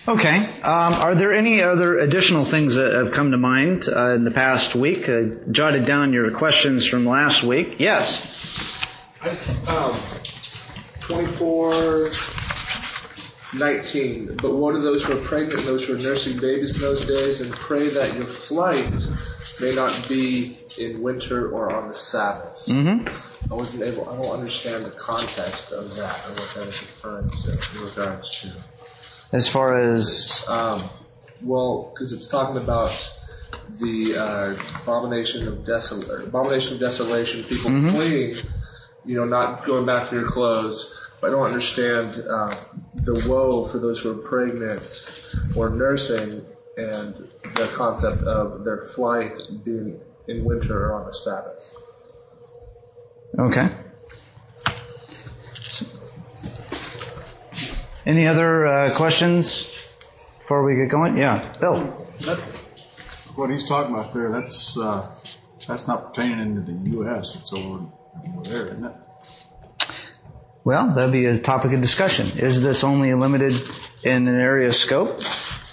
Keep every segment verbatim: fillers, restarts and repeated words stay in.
Okay. Um, are there any other additional things that have come to mind uh, in the past week? I jotted down your questions from last week. Yes. I, um, twenty-four nineteen. But woe to those who are pregnant and those who are nursing babies in those days, and pray that your flight may not be in winter or on the Sabbath. Mm-hmm. I wasn't able. I don't understand the context of that or what that is referring to in regards to. As far as? Um, well, because it's talking about the uh, abomination of desolation, abomination of desolation, people mm-hmm. fleeing, you know, not going back to your clothes. But I don't understand uh, the woe for those who are pregnant or nursing and the concept of their flight being in winter or on the Sabbath. Okay. So, any other uh, questions before we get going? Yeah, Bill. That, what he's talking about there, that's uh, that's not pertaining into the U S It's over, over there, isn't it? Well, that'd be a topic of discussion. Is this only limited in an area of scope?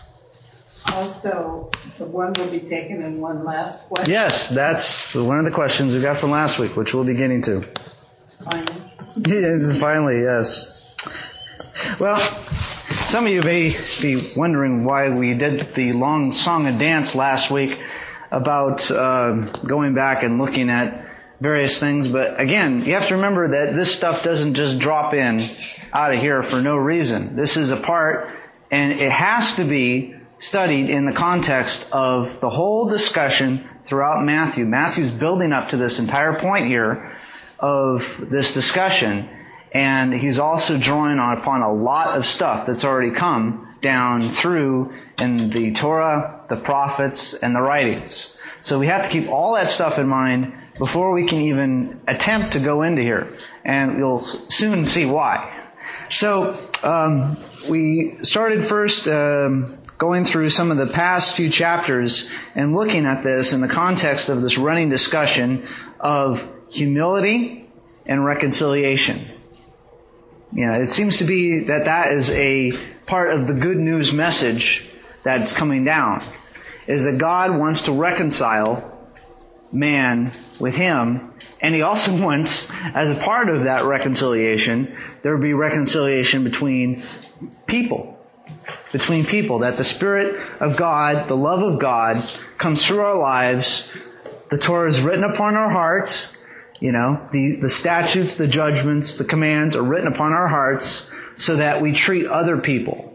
Also, the one will be taken and one left. What? Yes, that's one of the questions we got from last week, which we'll be getting to. Finally. Yes, finally, yes. Well, some of you may be wondering why we did the long song and dance last week about uh, going back and looking at various things. But again, you have to remember that this stuff doesn't just drop in out of here for no reason. This is a part, and it has to be studied in the context of the whole discussion throughout Matthew. Matthew's building up to this entire point here of this discussion, and he's also drawing on upon a lot of stuff that's already come down through in the Torah, the prophets, and the writings. So we have to keep all that stuff in mind before we can even attempt to go into here, and you'll soon see why. So um, we started first um, going through some of the past few chapters and looking at this in the context of this running discussion of humility and reconciliation. You know, it seems to be that that is a part of the good news message that's coming down, is that God wants to reconcile man with Him, and He also wants, as a part of that reconciliation, there be reconciliation between people. Between people, that the Spirit of God, the love of God, comes through our lives. The Torah is written upon our hearts. You know, the, the statutes, the judgments, the commands are written upon our hearts so that we treat other people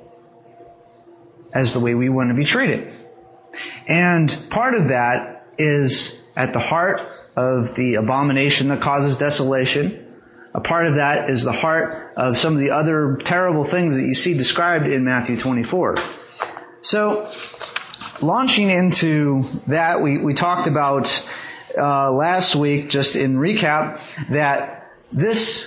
as the way we want to be treated. And part of that is at the heart of the abomination that causes desolation. A part of that is the heart of some of the other terrible things that you see described in Matthew twenty-four. So, launching into that, we, we talked about uh, last week, just in recap, that this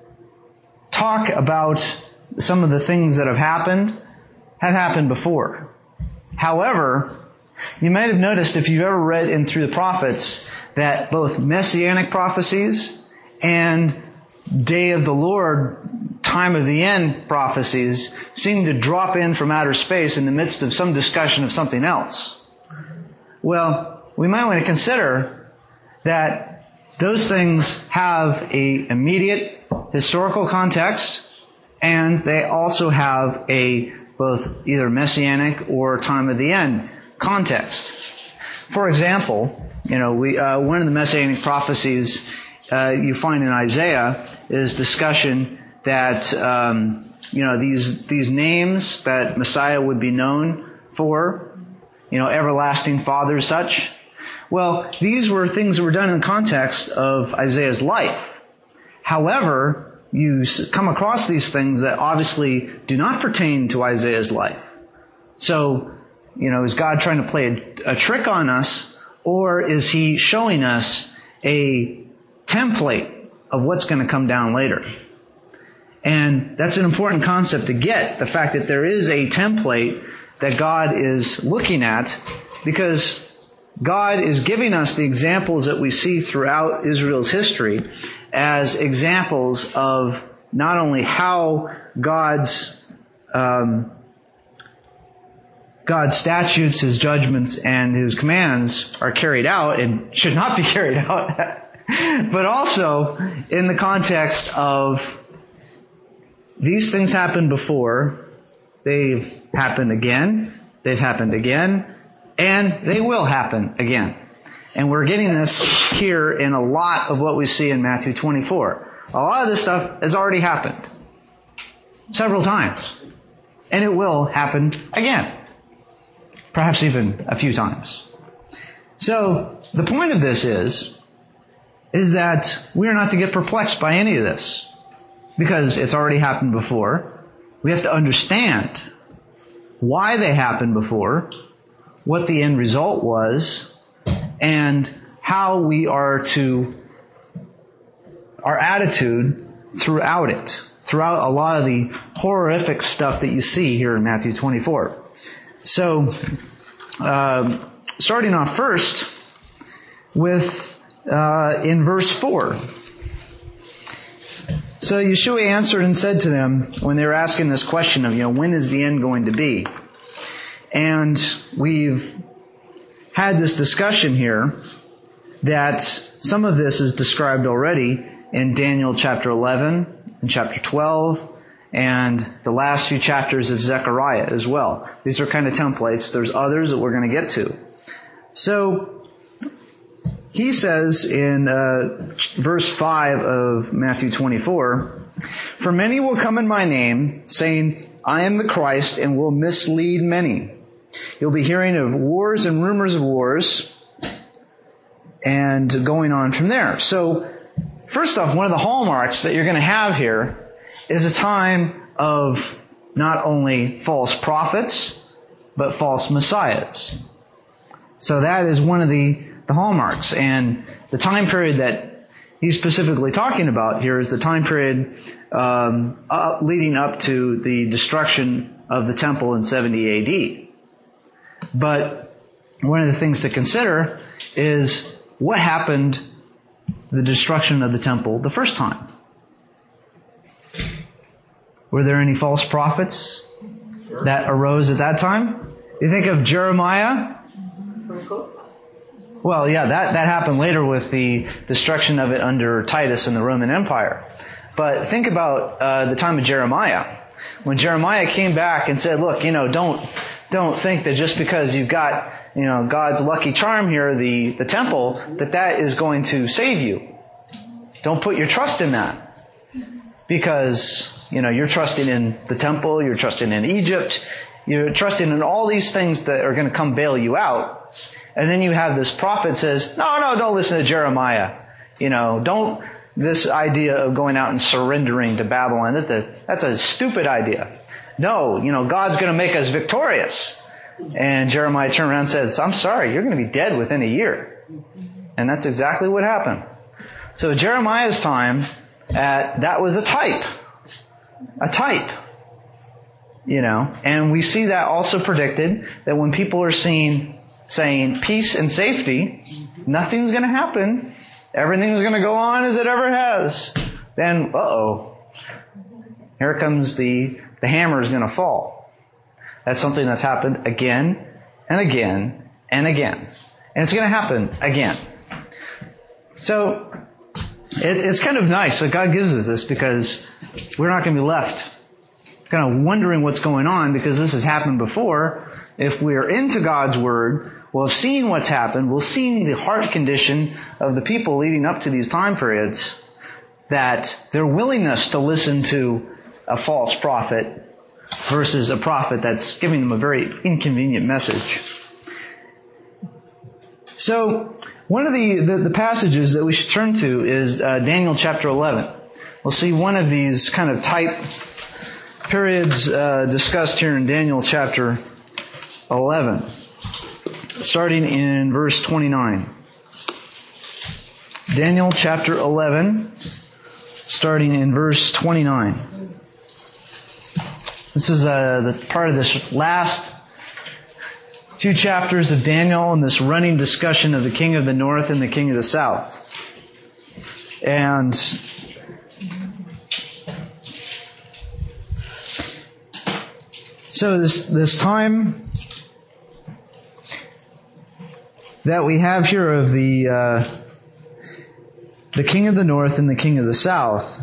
talk about some of the things that have happened have happened before. However, you might have noticed if you've ever read in through the prophets that both messianic prophecies and day of the Lord, time of the end prophecies seem to drop in from outer space in the midst of some discussion of something else. Well, we might want to consider that those things have a immediate historical context, and they also have a both either messianic or time of the end context. For example, you know, we uh, one of the messianic prophecies uh, you find in Isaiah is discussion that um, you know these these names that Messiah would be known for, you know, everlasting Father, such. Well, these were things that were done in the context of Isaiah's life. However, you come across these things that obviously do not pertain to Isaiah's life. So, you know, is God trying to play a, a trick on us, or is He showing us a template of what's going to come down later? And that's an important concept to get, the fact that there is a template that God is looking at, because God is giving us the examples that we see throughout Israel's history as examples of not only how God's um, God's statutes, His judgments, and His commands are carried out and should not be carried out, but also in the context of these things happened before, they've happened again, they've happened again, and they will happen again. And we're getting this here in a lot of what we see in Matthew twenty-four. A lot of this stuff has already happened several times. And it will happen again. Perhaps even a few times. So, the point of this is, is that we are not to get perplexed by any of this. Because it's already happened before. We have to understand why they happened before, what the end result was, and how we are to, our attitude throughout it, throughout a lot of the horrific stuff that you see here in Matthew twenty-four. So, uh, starting off first with, uh, in verse four. So Yeshua answered and said to them, when they were asking this question of, you know, when is the end going to be? And we've had this discussion here that some of this is described already in Daniel chapter eleven and chapter twelve and the last few chapters of Zechariah as well. These are kind of templates. There's others that we're going to get to. So he says in uh, verse five of Matthew twenty-four, "For many will come in my name, saying, I am the Christ, and will mislead many. You'll be hearing of wars and rumors of wars," and going on from there. So, first off, one of the hallmarks that you're going to have here is a time of not only false prophets, but false messiahs. So that is one of the, the hallmarks. And the time period that he's specifically talking about here is the time period um, uh, leading up to the destruction of the temple in seventy A D. But one of the things to consider is what happened the destruction of the temple the first time. Were there any false prophets that arose at that time? You think of Jeremiah? Well, yeah, that, that happened later with the destruction of it under Titus in the Roman Empire. But think about uh, the time of Jeremiah. When Jeremiah came back and said, look, you know, don't don't think that just because you've got, you know, God's lucky charm here, the, the temple, that that is going to save you. Don't put your trust in that. Because, you know, you're trusting in the temple, you're trusting in Egypt, you're trusting in all these things that are going to come bail you out. And then you have this prophet says, no, no, don't listen to Jeremiah. You know, don't, this idea of going out and surrendering to Babylon, that's a, that's a stupid idea. No, you know, God's going to make us victorious. And Jeremiah turned around and says, I'm sorry, you're going to be dead within a year. And that's exactly what happened. So Jeremiah's time, at, that was a type. A type. You know, and we see that also predicted, that when people are seeing, saying peace and safety, nothing's going to happen. Everything's going to go on as it ever has. Then, uh-oh. Here comes the, the hammer is going to fall. That's something that's happened again and again and again. And it's going to happen again. So, it, it's kind of nice that God gives us this, because we're not going to be left kind of wondering what's going on, because this has happened before. If we're into God's Word, we'll have seen what's happened. We'll see the heart condition of the people leading up to these time periods, that their willingness to listen to a false prophet versus a prophet that's giving them a very inconvenient message. So, one of the, the, the passages that we should turn to is uh, Daniel chapter eleven. We'll see one of these kind of type periods uh, discussed here in Daniel chapter eleven, starting in verse twenty-nine. Daniel chapter eleven, starting in verse twenty-nine. This is uh, the part of this last two chapters of Daniel and this running discussion of the king of the north and the king of the south. And so this this time that we have here of the uh, the king of the north and the king of the south.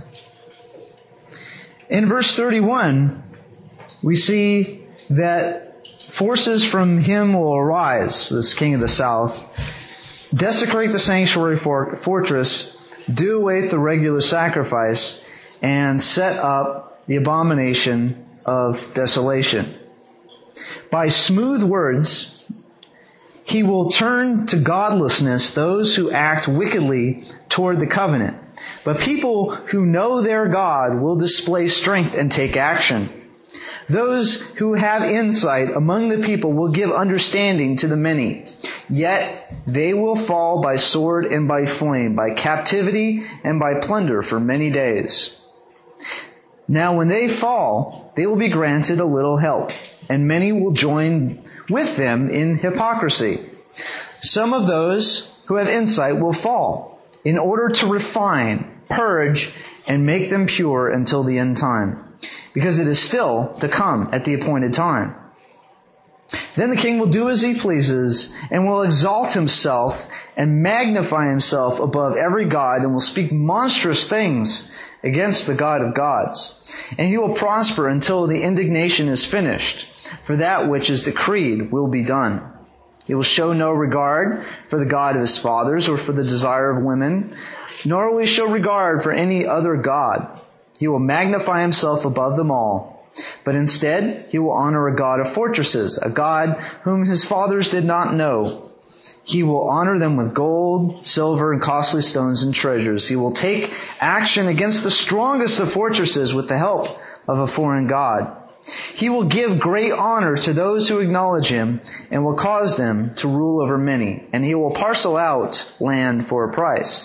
In verse thirty-one, we see that forces from him will arise, this king of the south, desecrate the sanctuary for- fortress, do away with the regular sacrifice, and set up the abomination of desolation. By smooth words, he will turn to godlessness those who act wickedly toward the covenant. But people who know their God will display strength and take action. Those who have insight among the people will give understanding to the many. Yet they will fall by sword and by flame, by captivity and by plunder for many days. Now when they fall, they will be granted a little help, and many will join with them in hypocrisy. Some of those who have insight will fall, in order to refine, purge, and make them pure until the end time, because it is still to come at the appointed time. Then the king will do as he pleases, and will exalt himself and magnify himself above every god, and will speak monstrous things against the God of gods. And he will prosper until the indignation is finished, for that which is decreed will be done. He will show no regard for the God of his fathers or for the desire of women, nor will he show regard for any other god. He will magnify himself above them all. But instead, he will honor a God of fortresses, a God whom his fathers did not know. He will honor them with gold, silver, and costly stones and treasures. He will take action against the strongest of fortresses with the help of a foreign god. He will give great honor to those who acknowledge him, and will cause them to rule over many. And he will parcel out land for a price.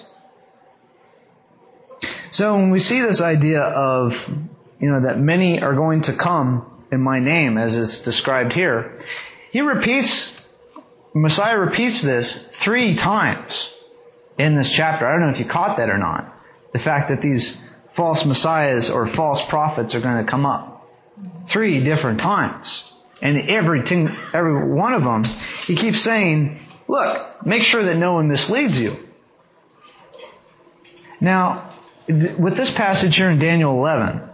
So when we see this idea of, you know, that many are going to come in my name, as is described here, he repeats, Messiah repeats this three times in this chapter. I don't know if you caught that or not. The fact that these false messiahs or false prophets are going to come up. Three different times. And every, t- every one of them, he keeps saying, look, make sure that no one misleads you. Now, with this passage here in Daniel eleven,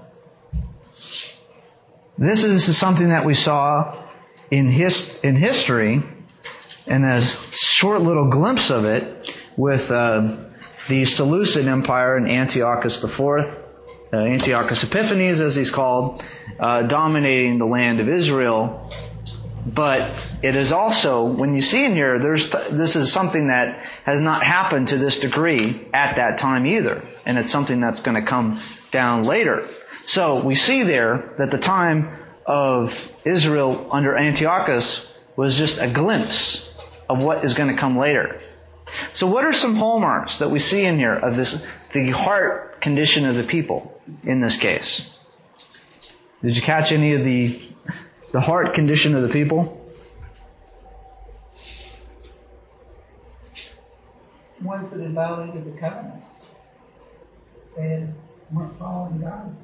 this is something that we saw in his, in history, and a short little glimpse of it with uh, the Seleucid Empire and Antiochus the Fourth, uh, Antiochus Epiphanes as he's called, uh, dominating the land of Israel. But it is also, when you see in here, there's this is something that has not happened to this degree at that time either. And it's something that's going to come down later. So we see there that the time of Israel under Antiochus was just a glimpse of what is going to come later. So what are some hallmarks that we see in here of this, the heart condition of the people in this case? Did you catch any of the the heart condition of the people? Ones that had violated the covenant. They weren't following God.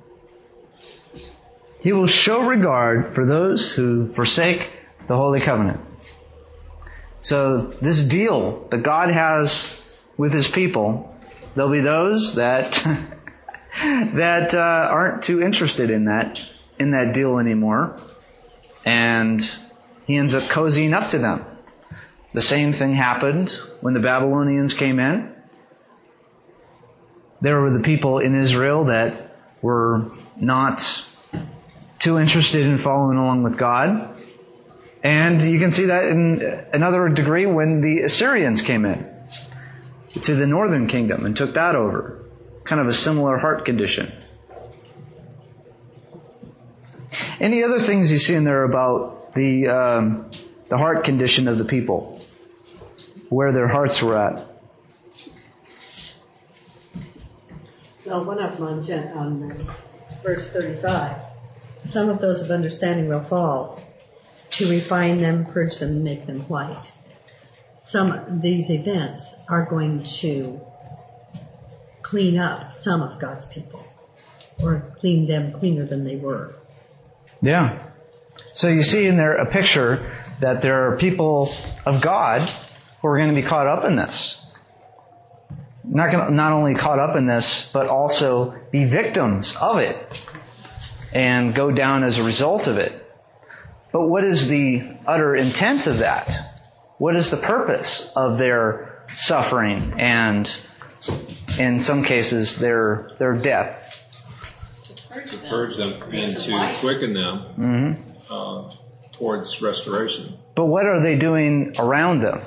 He will show regard for those who forsake the Holy Covenant. So this deal that God has with His people, there'll be those that that uh, aren't too interested in that in that deal anymore. And he ends up cozying up to them. The same thing happened when the Babylonians came in. There were the people in Israel that were not too interested in following along with God. And you can see that in another degree when the Assyrians came in to the northern kingdom and took that over. Kind of a similar heart condition. Any other things you see in there about the um, the heart condition of the people? Where their hearts were at? Well, one of them on, Gen- on uh, verse thirty-five. Some of those of understanding will fall, to refine them, purge them, and make them white. Some of these events are going to clean up some of God's people, or clean them cleaner than they were. Yeah. So you see in there a picture that there are people of God who are going to be caught up in this. Not gonna, not only caught up in this, but also be victims of it and go down as a result of it. But what is the utter intent of that? What is the purpose of their suffering and, in some cases, their their death? To purge them and to quicken them Mm-hmm. uh, towards restoration. But what are they doing around them?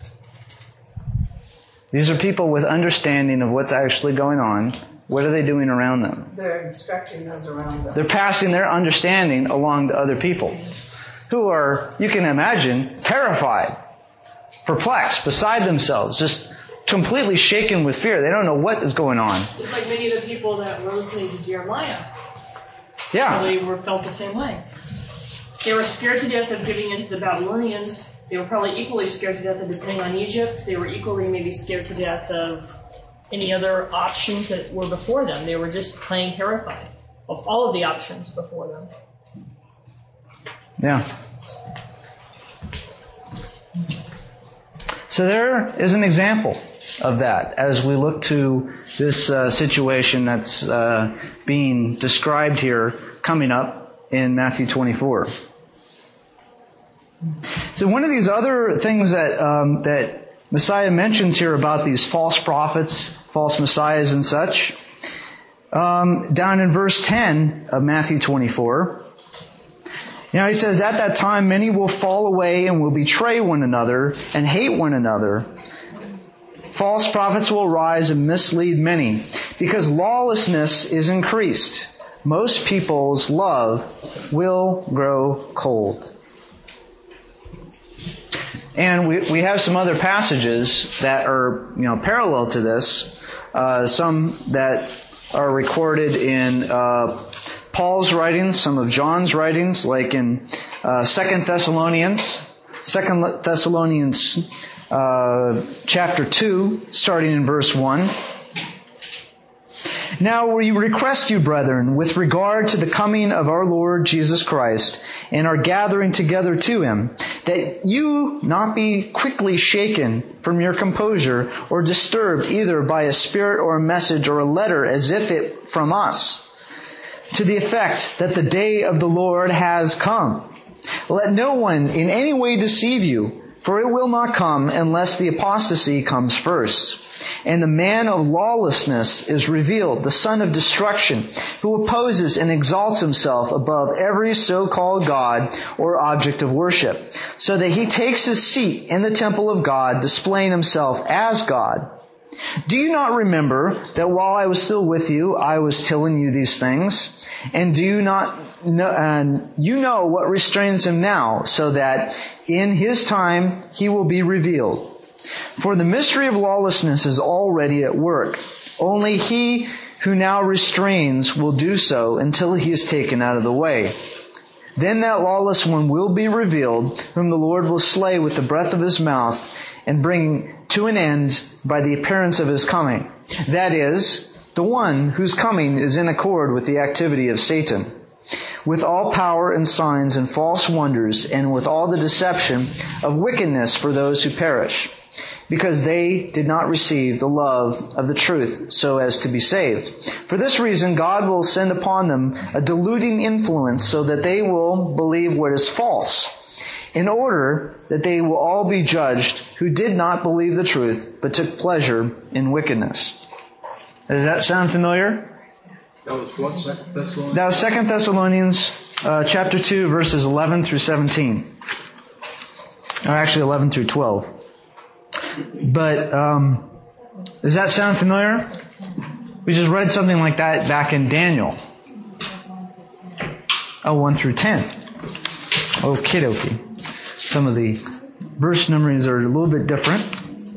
These are people with understanding of what's actually going on. What are they doing around them? They're instructing those around them. They're passing their understanding along to other people who are, you can imagine, terrified, perplexed, beside themselves, just completely shaken with fear. They don't know what is going on. It's like many of the people that were listening to Jeremiah. Yeah. They were felt the same way. They were scared to death of giving in to the Babylonians. They were probably equally scared to death of depending on Egypt. They were equally maybe scared to death of any other options that were before them. They were just plain terrified of all of the options before them. Yeah. So there is an example of that as we look to this uh, situation that's uh, being described here coming up in Matthew twenty-four. So one of these other things that um, that Messiah mentions here about these false prophets, false messiahs and such, um, down in verse ten of Matthew twenty-four, you know, he says, "At that time many will fall away and will betray one another and hate one another. False prophets will rise and mislead many, because lawlessness is increased. Most people's love will grow cold." And we we have some other passages that are, you know, parallel to this. Uh, some that are recorded in uh, Paul's writings, some of John's writings, like in uh, Second Thessalonians, Second Thessalonians uh, chapter two, starting in verse one. "Now we request you, brethren, with regard to the coming of our Lord Jesus Christ and our gathering together to Him, that you not be quickly shaken from your composure or disturbed either by a spirit or a message or a letter as if it from us, to the effect that the day of the Lord has come. Let no one in any way deceive you, for it will not come unless the apostasy comes first. And the man of lawlessness is revealed, the son of destruction, who opposes and exalts himself above every so-called God or object of worship, so that he takes his seat in the temple of God, displaying himself as God. Do you not remember that while I was still with you, I was telling you these things? And do you not know, and you know what restrains him now, so that in his time he will be revealed? For the mystery of lawlessness is already at work. Only he who now restrains will do so until he is taken out of the way. Then that lawless one will be revealed, whom the Lord will slay with the breath of his mouth and bring to an end by the appearance of his coming. That is, the one whose coming is in accord with the activity of Satan, with all power and signs and false wonders, and with all the deception of wickedness for those who perish, because they did not receive the love of the truth so as to be saved. For this reason, God will send upon them a deluding influence so that they will believe what is false, in order that they will all be judged who did not believe the truth, but took pleasure in wickedness." Does that sound familiar? That was what, Second Thessalonians? That was Second Thessalonians uh, chapter two, verses eleven through seventeen. Or actually eleven through twelve. But um, does that sound familiar? We just read something like that back in Daniel. Oh, one through ten. Okie dokie. Some of the verse numberings are a little bit different.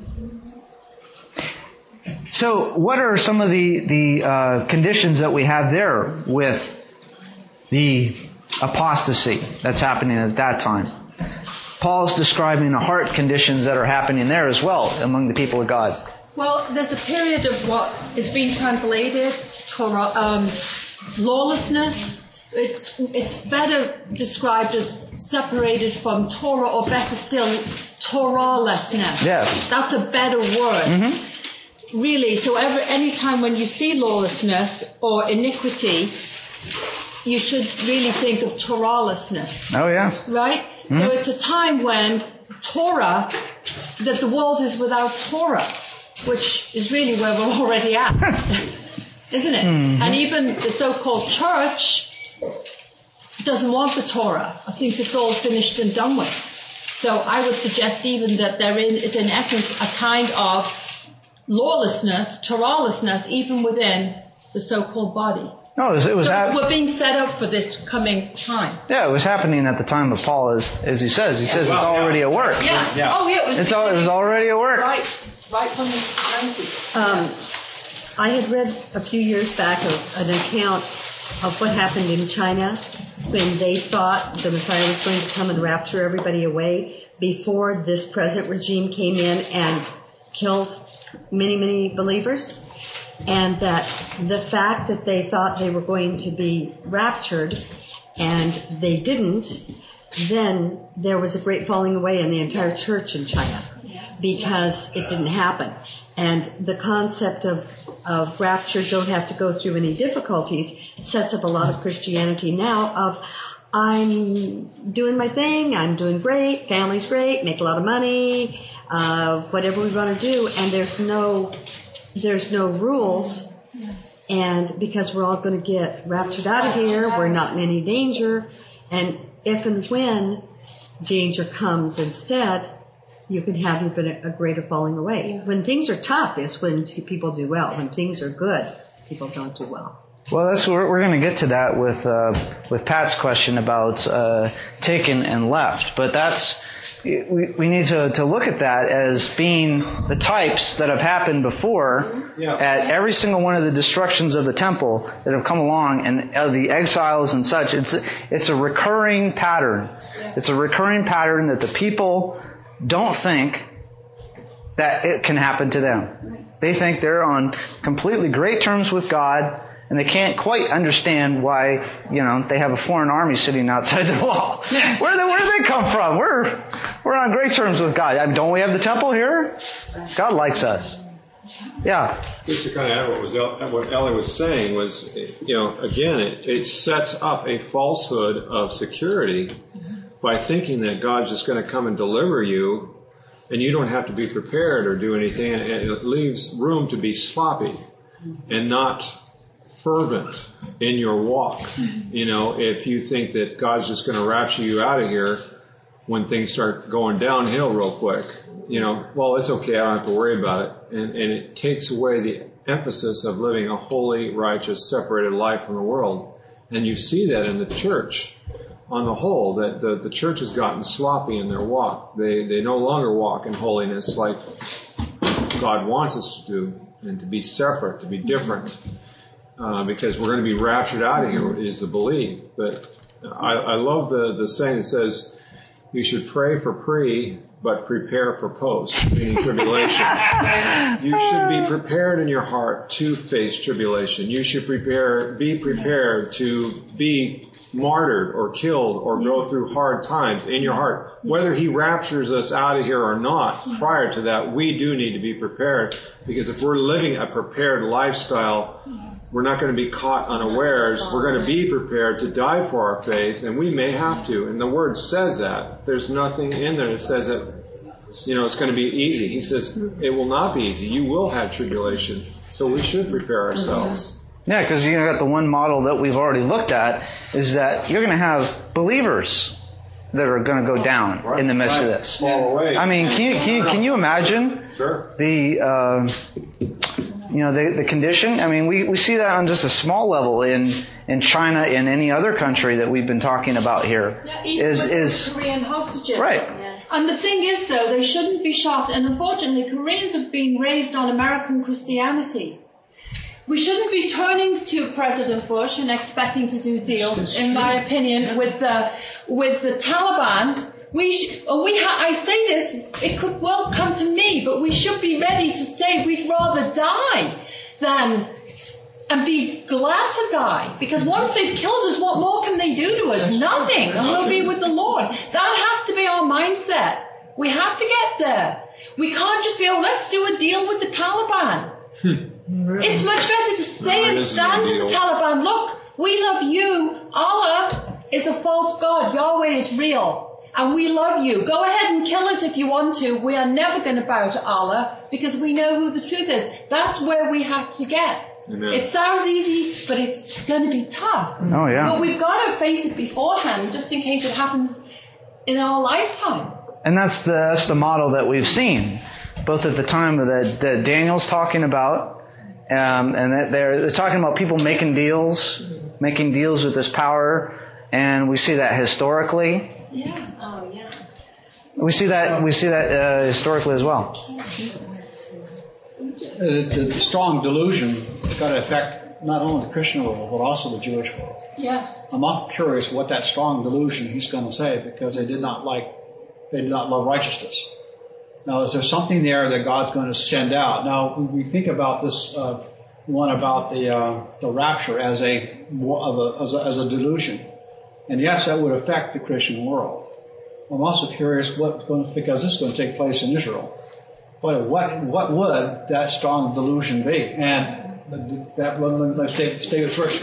So what are some of the, the uh, conditions that we have there with the apostasy that's happening at that time? Paul's describing the heart conditions that are happening there as well among the people of God. Well, there's a period of what is being translated um, lawlessness, it's it's better described as separated from Torah, or better still, Torahlessness. Yes. That's a better word. Mm-hmm. Really, so every any time when you see lawlessness or iniquity, you should really think of Torahlessness. Oh, yes. Right? Mm-hmm. So it's a time when Torah, that the world is without Torah, which is really where we're already at, isn't it? Mm-hmm. And even the so-called church doesn't want the Torah, or thinks it's all finished and done with. So I would suggest even that there is, in essence, a kind of lawlessness, Torahlessness, even within the so-called body. No, it was, it was so hap- we're being set up for this coming time. Yeah, it was happening at the time of Paul, as, as he says. He yeah, says well, it's already yeah. at work. Yeah. yeah. Oh, yeah. It was, it's all, it was already at work. Right. Right from the nineties. Um, I had read a few years back of an account of what happened in China when they thought the Messiah was going to come and rapture everybody away before this present regime came in and killed many, many believers. And that the fact that they thought they were going to be raptured and they didn't, then there was a great falling away in the entire church in China because it didn't happen. And the concept of, of rapture, don't have to go through any difficulties, sets up a lot of Christianity now of, I'm doing my thing, I'm doing great, family's great, make a lot of money, uh, whatever we want to do, and there's no... There's no rules, and because we're all going to get raptured out of here, we're not in any danger, and if and when danger comes instead, you can have even a, a greater falling away. When things are tough is when people do well. When things are good, people don't do well. Well, that's we're, we're going to get to that with uh, with Pat's question about uh, taken and left, but that's. We, we need to, to look at that as being the types that have happened before yeah. at every single one of the destructions of the temple that have come along and uh, the exiles and such. It's, it's a recurring pattern. It's a recurring pattern that the people don't think that it can happen to them. They think they're on completely great terms with God, and they can't quite understand why, you know, they have a foreign army sitting outside the wall. Where do where do they come from? We're we're on great terms with God. I mean, don't we have the temple here? God likes us. Yeah. Just to kind of add what was El, what Ellie was saying was, you know, again, it, it sets up a falsehood of security by thinking that God's just going to come and deliver you, and you don't have to be prepared or do anything, and it leaves room to be sloppy and not fervent in your walk. You know, if you think that God's just going to rapture you out of here when things start going downhill real quick, you know, well, it's okay, I don't have to worry about it. And, and it takes away the emphasis of living a holy, righteous, separated life from the world. And you see that in the church on the whole, that the, the church has gotten sloppy in their walk. They, they no longer walk in holiness like God wants us to do, and to be separate, to be different. Uh, because we're going to be raptured out of here is the belief. But I, I love the, the saying that says you should pray for pre, but prepare for post, meaning tribulation. You should be prepared in your heart to face tribulation. You should prepare, be prepared to be martyred or killed or go through hard times in your heart. Whether he raptures us out of here or not, prior to that, we do need to be prepared. Because if we're living a prepared lifestyle, we're not going to be caught unawares. We're going to be prepared to die for our faith, and we may have to. And the Word says that. There's nothing in there that says that, you know, it's going to be easy. He says it will not be easy. You will have tribulation. So we should prepare ourselves. Yeah, because you got the one model that we've already looked at is that you're going to have believers that are going to go down right, in the midst right. of this. Fall away. I mean, can you, can you, can you imagine sure. the, uh, you know, the, the condition? I mean, we, we see that on just a small level in, in China and any other country that we've been talking about here. Yeah, even is, with is, Korean hostages. Right. Yes. And the thing is, though, they shouldn't be shocked. And unfortunately, Koreans have been raised on American Christianity. We shouldn't be turning to President Bush and expecting to do deals, in my opinion, with the with the Taliban. We, sh- we ha- I say this, it could well come to me, but we should be ready to say we'd rather die than and be glad to die. Because once they've killed us, what more can they do to us? Nothing. And we'll be with the Lord. That has to be our mindset. We have to get there. We can't just be, oh, let's do a deal with the Taliban. It's much better to say No, it and isn't stand a to deal. the Taliban, look, we love you. Allah is a false god. Yahweh is real. And we love you. Go ahead and kill us if you want to. We are never going to bow to Allah because we know who the truth is. That's where we have to get. Amen. It sounds easy, but it's going to be tough. Oh, yeah. But we've got to face it beforehand just in case it happens in our lifetime. And that's the that's the model that we've seen, both at the time that, that Daniel's talking about, um, and that they're, they're talking about people making deals, making deals with this power, and we see that historically. Yeah. Oh, yeah. We see that we see that uh, historically as well. The, the strong delusion has got to affect not only the Christian world, but also the Jewish world. Yes. I'm not curious what that strong delusion he's going to say, because they did not like, they did not love righteousness. Now, is there something there that God's going to send out? Now, we think about this uh, one about the uh, the rapture as a, of a, as a as a delusion, and yes, that would affect the Christian world. I'm also curious what's going to, because this is going to take place in Israel. What what what would that strong delusion be? And that one, let's say, say it first.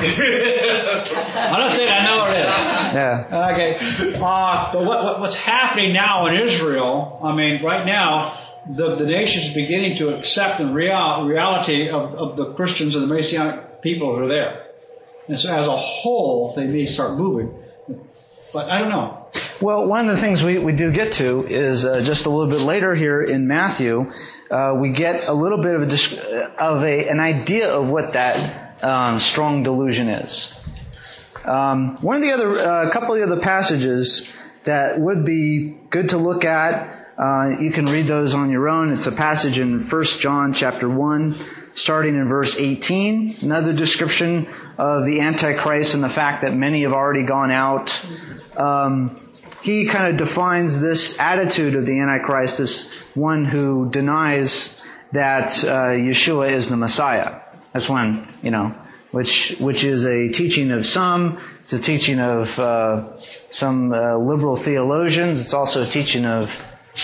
I'm not saying I know it is. Yeah. Okay. Uh, but what, what what's happening now in Israel? I mean, right now, the the nation is beginning to accept the real, reality of, of the Christians and the Messianic people who are there. And so, as a whole, they may start moving. But I don't know. Well, one of the things we, we do get to is uh, just a little bit later here in Matthew, uh, we get a little bit of a of a an idea of what that um, strong delusion is. Um, one of the other, a uh, couple of the other passages that would be good to look at. Uh, you can read those on your own. It's a passage in First John chapter one, starting in verse eighteen. Another description of the Antichrist and the fact that many have already gone out. Um, he kind of defines this attitude of the Antichrist as one who denies that uh, Yeshua is the Messiah. That's one, you know, which which is a teaching of some. It's a teaching of uh, some uh, liberal theologians. It's also a teaching of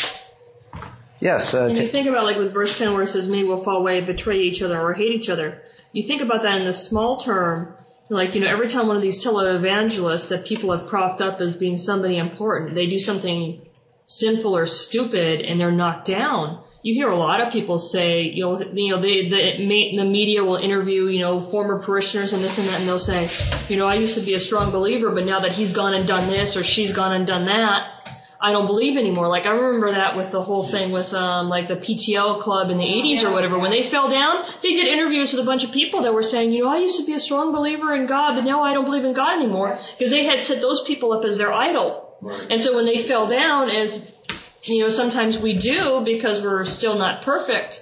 Yes. Uh, and you t- think about like with verse ten where it says, many will fall away, betray each other, or hate each other. You think about that in the small term, like, you know, every time one of these televangelists that people have propped up as being somebody important, they do something sinful or stupid and they're knocked down. You hear a lot of people say, you know, you know, they, the, the media will interview, you know, former parishioners and this and that, and they'll say, you know, I used to be a strong believer, but now that he's gone and done this or she's gone and done that, I don't believe anymore. Like, I remember that with the whole thing with, um, like the P T L club in the eighties or whatever. When they fell down, they did interviews with a bunch of people that were saying, you know, I used to be a strong believer in God, but now I don't believe in God anymore. Because they had set those people up as their idol. Right. And so when they fell down, as, you know, sometimes we do because we're still not perfect,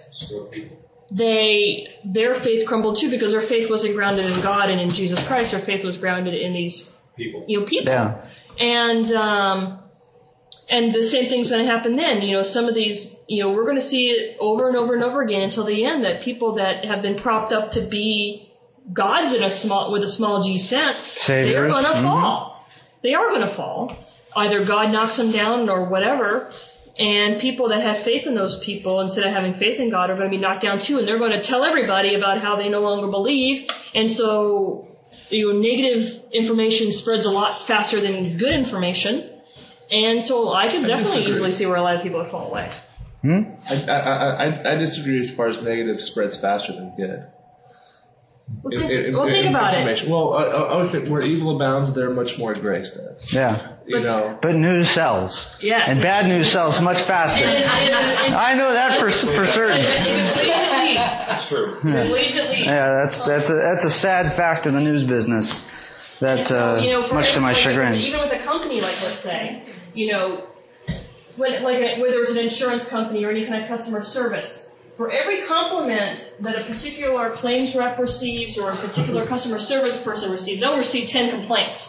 they, their faith crumbled too because their faith wasn't grounded in God and in Jesus Christ. Their faith was grounded in these, people. you know, people. Yeah. And, um, And the same thing's going to happen then. You know, some of these, you know, we're going to see it over and over and over again until the end that people that have been propped up to be gods in a small, with a small g sense, Saviors. they're going to Mm-hmm. fall. They are going to fall. Either God knocks them down or whatever. And people that have faith in those people, instead of having faith in God, are going to be knocked down too. And they're going to tell everybody about how they no longer believe. And so, you know, negative information spreads a lot faster than good information. And so I can definitely easily see where a lot of people would fall away. Hmm? I, I, I, I disagree as far as negative spreads faster than good. Well, In- think, in- well, in- think about it. information. Well, I, I would say where evil abounds, there much more grace there. Yeah. You know, But news sells. Yes. And bad news sells much faster. And, and, and, I know that for for certain. and it leads, That's true. it leads, it leads. Yeah, that's that's a that's a sad fact in the news business. That's uh, you know, for much to my like, chagrin. Even with a company, like let's say, you know, when, like a, whether it's an insurance company or any kind of customer service, for every compliment that a particular claims rep receives or a particular customer service person receives, they'll receive ten complaints.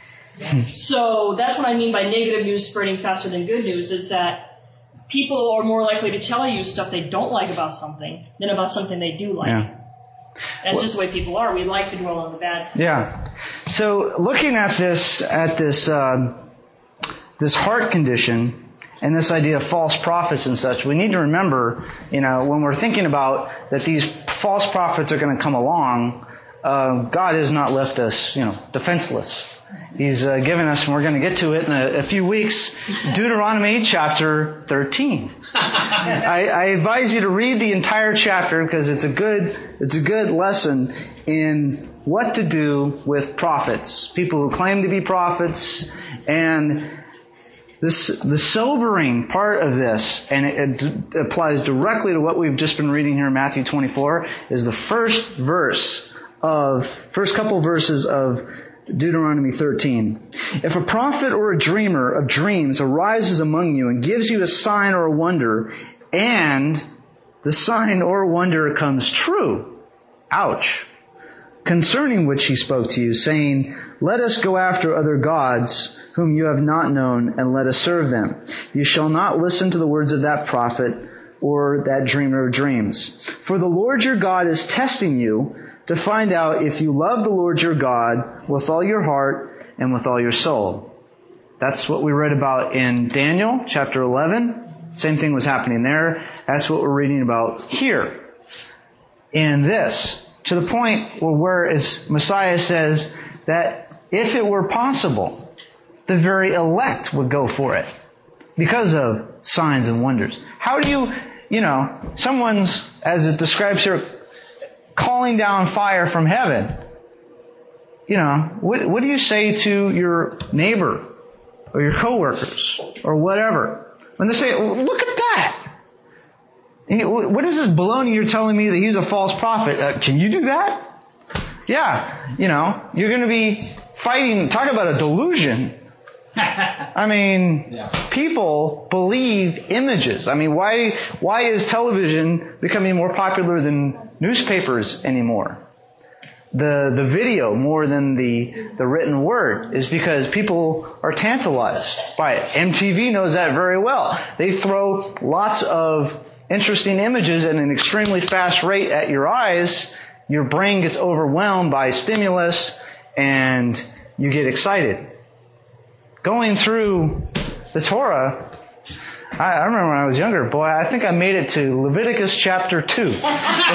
So that's what I mean by negative news spreading faster than good news, is that people are more likely to tell you stuff they don't like about something than about something they do like. Yeah. That's well, just the way people are. We like to dwell on the bad side. Yeah. So looking at this, at this, uh, this heart condition and this idea of false prophets and such, we need to remember, you know, when we're thinking about that these false prophets are going to come along, uh, God has not left us, you know, defenseless. He's uh, given us, and we're going to get to it in a, a few weeks, Deuteronomy chapter thirteen. I, I advise you to read the entire chapter because it's a good, it's a good lesson in what to do with prophets, people who claim to be prophets, and this, the sobering part of this, and it, it applies directly to what we've just been reading here in Matthew twenty-four, is the first verse of, first couple verses of Deuteronomy thirteen. If a prophet or a dreamer of dreams arises among you and gives you a sign or a wonder, and the sign or wonder comes true, ouch, concerning which he spoke to you, saying, let us go after other gods whom you have not known, and let us serve them. You shall not listen to the words of that prophet or that dreamer of dreams. For the Lord your God is testing you to find out if you love the Lord your God with all your heart and with all your soul. That's what we read about in Daniel chapter eleven. Same thing was happening there. That's what we're reading about here in this. To the point where, where as Messiah says that if it were possible, the very elect would go for it because of signs and wonders. How do you, you know, someone's, as it describes here, calling down fire from heaven. You know, what, what do you say to your neighbor or your coworkers or whatever when they say, look at that? What is this baloney you're telling me that he's a false prophet? Uh, can you do that? Yeah, you know, you're going to be fighting, talk about a delusion. I mean, yeah. People believe images. I mean, why why is television becoming more popular than newspapers anymore? The the video more than the the written word is because people are tantalized by it. M T V knows that very well. They throw lots of interesting images at an extremely fast rate at your eyes. Your brain gets overwhelmed by stimulus and you get excited. Going through the Torah, I, I remember when I was younger, boy, I think I made it to Leviticus chapter two before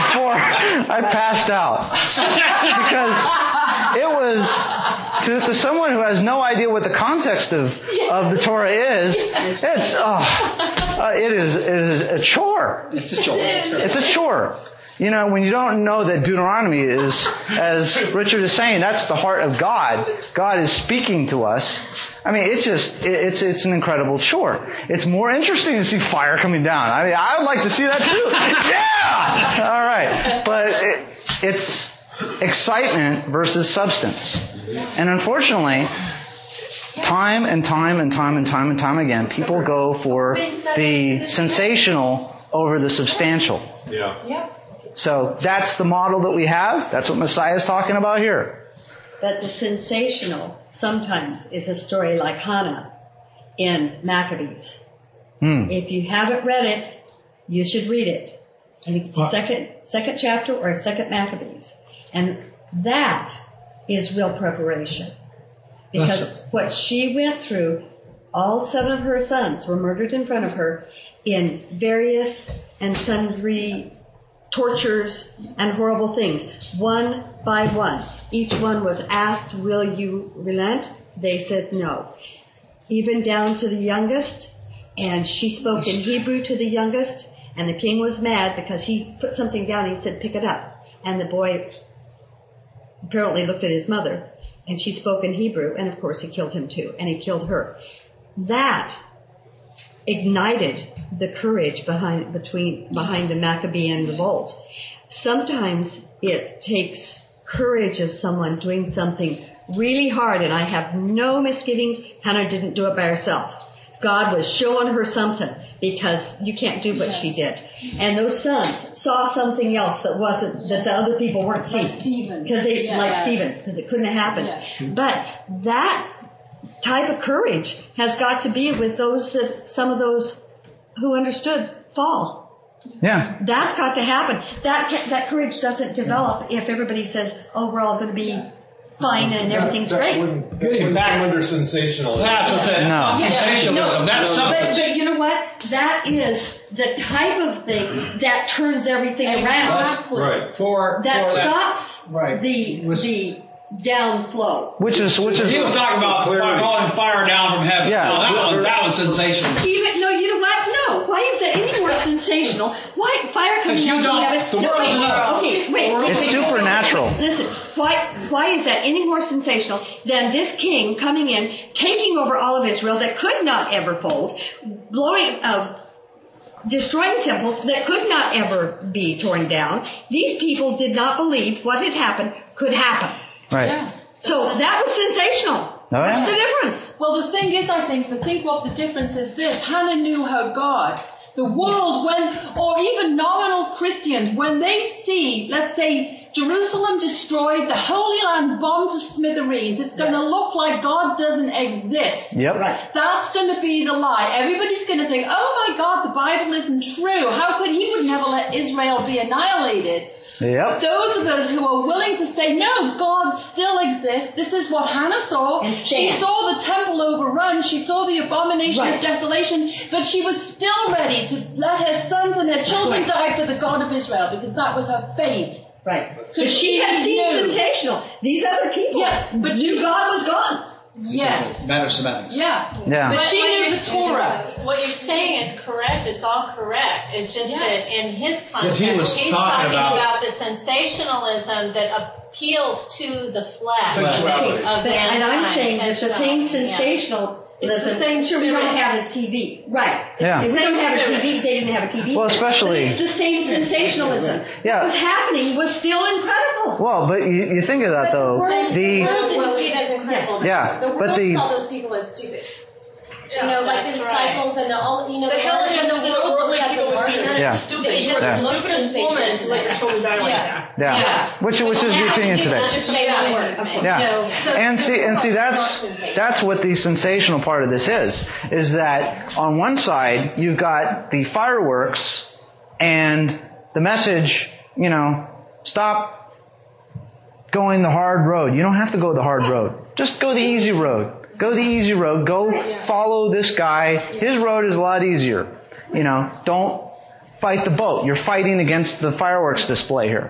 I passed out. Because it was, to, to someone who has no idea what the context of, of the Torah is, it's, oh, uh, it is, it is a chore. It's a chore. It's a chore. You know, when you don't know that Deuteronomy is, as Richard is saying, that's the heart of God. God is speaking to us. I mean, it's just, it's, it's an incredible chore. It's more interesting to see fire coming down. I mean, I would like to see that too. Yeah! All right. But it, it's excitement versus substance. And unfortunately, time and time and time and time and time again, people go for the sensational over the substantial. Yeah. Yeah. So that's the model that we have. That's what Messiah is talking about here. But the sensational sometimes is a story like Hannah in Maccabees. Hmm. If you haven't read it, you should read it. I think it's the second, second chapter or second Maccabees. And that is real preparation. Because what she went through, all seven of her sons were murdered in front of her in various and sundry tortures and horrible things, one by one. Each one was asked, will you relent? They said no. Even down to the youngest, and she spoke in Hebrew to the youngest, and the king was mad because he put something down and he said, pick it up. And the boy apparently looked at his mother, and she spoke in Hebrew, and of course he killed him too, and he killed her. That ignited the courage behind between behind the Maccabean revolt. Sometimes it takes courage of someone doing something really hard, and I have no misgivings. Hannah didn't do it by herself. God was showing her something, because you can't do what she did. And those sons saw something else that wasn't, that the otother people weren't seeing. Like Stephen. Because they, yeah. like Stephen, because it couldn't have happened. Yeah. But that type of courage has got to be with those that, some of those who understood fall. Yeah. That's got to happen. That that courage doesn't develop if everybody says, "Oh, we're all going to be fine and everything's that, great." That wouldn't, that wouldn't come under sensationalism. That's what that, No. sensationalism. No, That's but, substance. but you know what? That is the type of thing that turns everything around. Exactly. Right. For, That for that. stops Right. the Was- the downflow. Which is, which is, He was talking about calling fire down from heaven. Yeah. No, that, was, that was sensational. Even no, you know what? No. Why is that any more sensational? Why fire coming Because you down from don't- heaven? the No, world's wait, enough. Okay, wait. wait, It's wait, supernatural. Listen, why why is that any more sensational than this king coming in, taking over all of Israel that could not ever fold, blowing, uh, destroying temples that could not ever be torn down? These people did not believe what had happened could happen. right. So that was sensational. Oh, yeah. What's the difference? Well, the thing is, I think, the think what the difference is this. Hannah knew her God. The world, when, or even nominal Christians, when they see, let's say, Jerusalem destroyed, the Holy Land bombed to smithereens, it's going to look like God doesn't exist. Yep. Right. That's going to be the lie. Everybody's going to think, oh my God, the Bible isn't true. How could he would never let Israel be annihilated? Yep. Those of us who are willing to say, no, God still exists. This is what Hannah saw. And She stand. saw the temple overrun. She saw the abomination Right. of desolation. But she was still ready to let her sons and her children Right. die for the God of Israel because that was her faith. Right. So She had seen knew. sensational. These other people Yeah, but knew she- God was gone. Yes. Man of semantics. Yeah. Yeah. But she What knew you're- the Torah. What you're saying is correct. It's all correct. It's just Yeah. that in his context, he was he's talking talking about- about, the sensationalism that appeals to the flesh Sexuality. of But, and I'm mankind, saying that the same sensuality, yeah. sensational, It's the listen, same sure we don't spirit. have a T V. Right. Yeah. If we don't have a T Same V, they didn't have a T V. Well, especially- But it's the same sensationalism. Yeah. What was happening was still incredible. Well, but you, you think of that though. The The, world didn't see it as incredible. Yeah, The but world the- saw those people as stupid. You know, like the That's right. disciples and the all, you know, The the ones in Hellenists the and the world worldly looked at people the would see martyrs. her Yeah. as stupid. It You're the doesn't look stupidest woman to let your children die like Yeah. that. yeah. Yeah. Which, which is your opinion today. Just say one word. Yeah. So- And see, and see, that's, that's what the sensational part of this is, is that on one side, you've got the fireworks and the message, you know, stop going the hard road. You don't have to go the hard road. Just go the easy road. Go the easy road. Go follow this guy. His road is a lot easier. You know, don't fight the boat. You're fighting against the fireworks display here.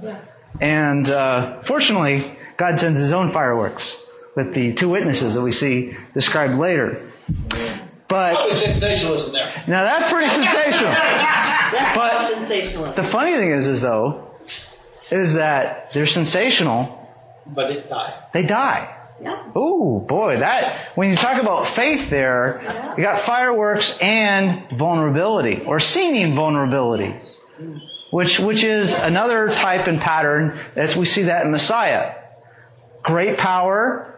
And, uh, fortunately, God sends His own fireworks with the two witnesses that we see described later. But, Probably sensationalism there. now that's pretty sensational. That's But sensationalism. the funny thing is, is though, is that they're sensational, But it died. they die. Yeah. Ooh, boy, that, when you talk about faith there, you got fireworks and vulnerability, or seeming vulnerability, which, which is another type and pattern as we see that in Messiah. Great power,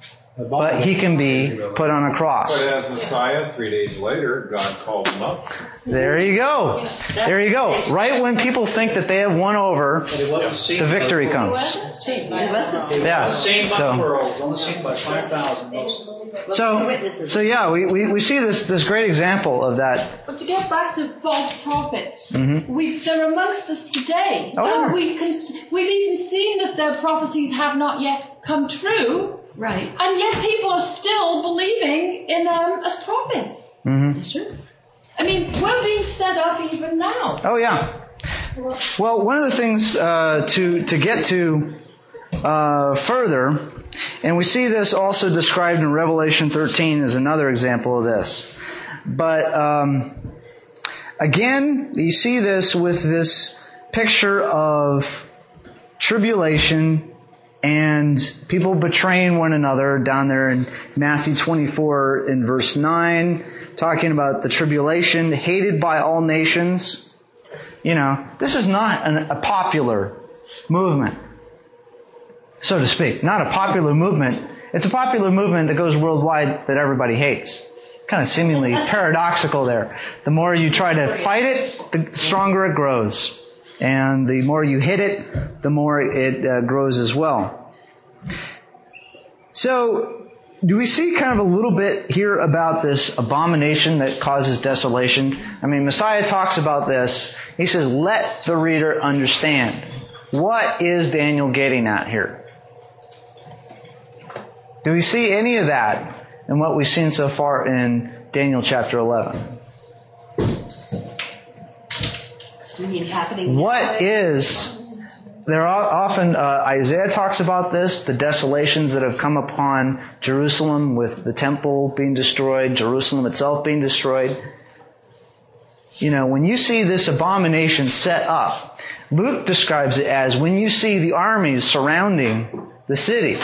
but He can be put on a cross. But as Messiah, three days later, God called him up. There you go. There you go. Right when people think that they have won over, But it wasn't seen the by victory the world. comes. It wasn't. It Yeah. wasn't seen by So- the world. It was only seen by five thousand most. So, so yeah, we, we, we see this, this great example of that. But to get back to false prophets, Mhm. we, they're amongst us today. Oh, yeah. And we can, we've even seen that their prophecies have not yet come true, Right. and yet people are still believing in them as prophets. hmm Sure. I mean, we're being set up even now. Oh yeah. Well, one of the things uh, to to get to uh, further, and we see this also described in Revelation thirteen as another example of this. But um, again, you see this with this picture of tribulation and people betraying one another down there in Matthew twenty-four in verse nine, talking about the tribulation, hated by all nations. You know, this is not an, a popular movement, so to speak. Not a popular movement. It's a popular movement that goes worldwide that everybody hates. Kind of seemingly paradoxical there. The more you try to fight it, the stronger it grows. And the more you hit it, the more it uh, grows as well. So, do we see kind of a little bit here about this abomination that causes desolation? I mean, Messiah talks about this. He says, let the reader understand. What is Daniel getting at here? Do we see any of that in what we've seen so far in Daniel chapter eleven? You mean happening? What is... There are often, uh, Isaiah talks about this, the desolations that have come upon Jerusalem with the temple being destroyed, Jerusalem itself being destroyed. You know, when you see this abomination set up, Luke describes it as when you see the armies surrounding the city.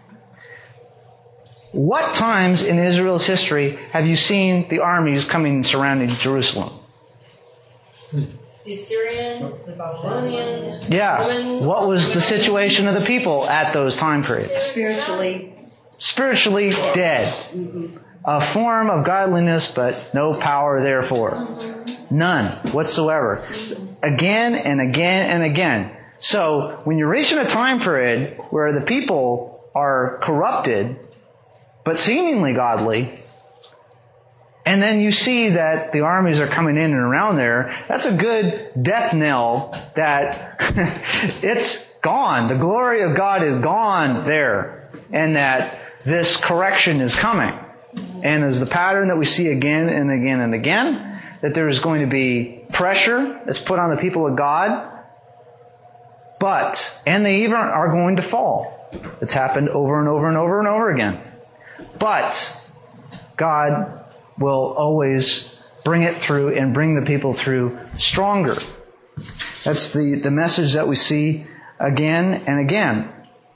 What times in Israel's history have you seen the armies coming surrounding Jerusalem? The Assyrians, the Babylonians, Yeah. Romans. What was the situation of the people at those time periods? Spiritually. Spiritually dead. A form of godliness, but no power therefore. None whatsoever. Again and again and again. So, when you're reaching a time period where the people are corrupted, but seemingly godly, and then you see that the armies are coming in and around there, that's a good death knell that it's gone. The glory of God is gone there. And that this correction is coming. And as the pattern that we see again and again and again, that there is going to be pressure that's put on the people of God. But, and they even are going to fall. It's happened over and over and over and over again. But, God will always bring it through and bring the people through stronger. That's the, the message that we see again and again.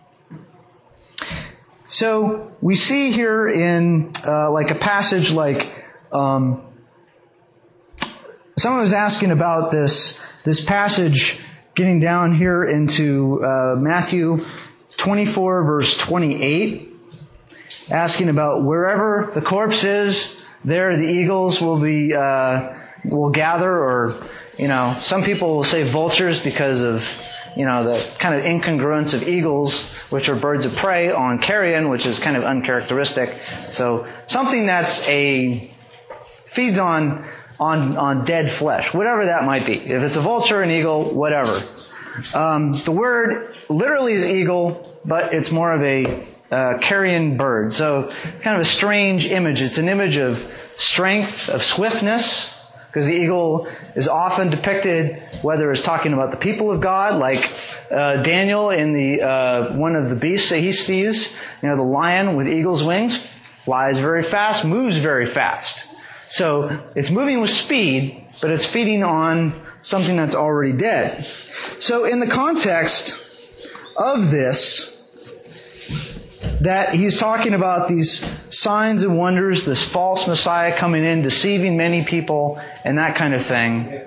So we see here in uh, like a passage like um, someone was asking about this this passage getting down here into uh, Matthew twenty-four verse twenty-eight, asking about wherever the corpse is, there the eagles will be, uh, will gather, or, you know, some people will say vultures because of, you know, the kind of incongruence of eagles, which are birds of prey, on carrion, which is kind of uncharacteristic. So, something that's a, feeds on, on, on dead flesh, whatever that might be. If it's a vulture, an eagle, whatever. Um, the word literally is eagle, but it's more of a, Uh, carrion bird. So kind of a strange image. It's an image of strength, of swiftness, because the eagle is often depicted, whether it's talking about the people of God, like uh, Daniel in the uh, one of the beasts that he sees, you know, the lion with eagle's wings, flies very fast, moves very fast. So it's moving with speed, but it's feeding on something that's already dead. So in the context of this, that he's talking about these signs and wonders, this false Messiah coming in, deceiving many people, and that kind of thing.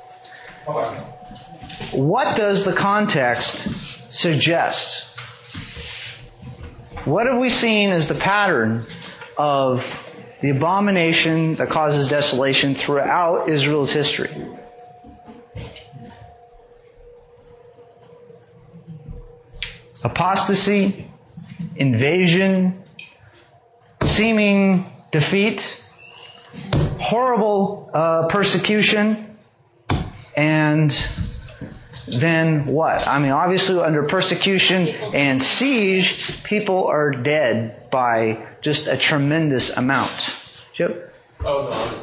What does the context suggest? What have we seen as the pattern of the abomination that causes desolation throughout Israel's history? Apostasy, invasion, seeming defeat, horrible uh, persecution, and then what? I mean, obviously under persecution and siege, people are dead by just a tremendous amount. Chip? Oh, no.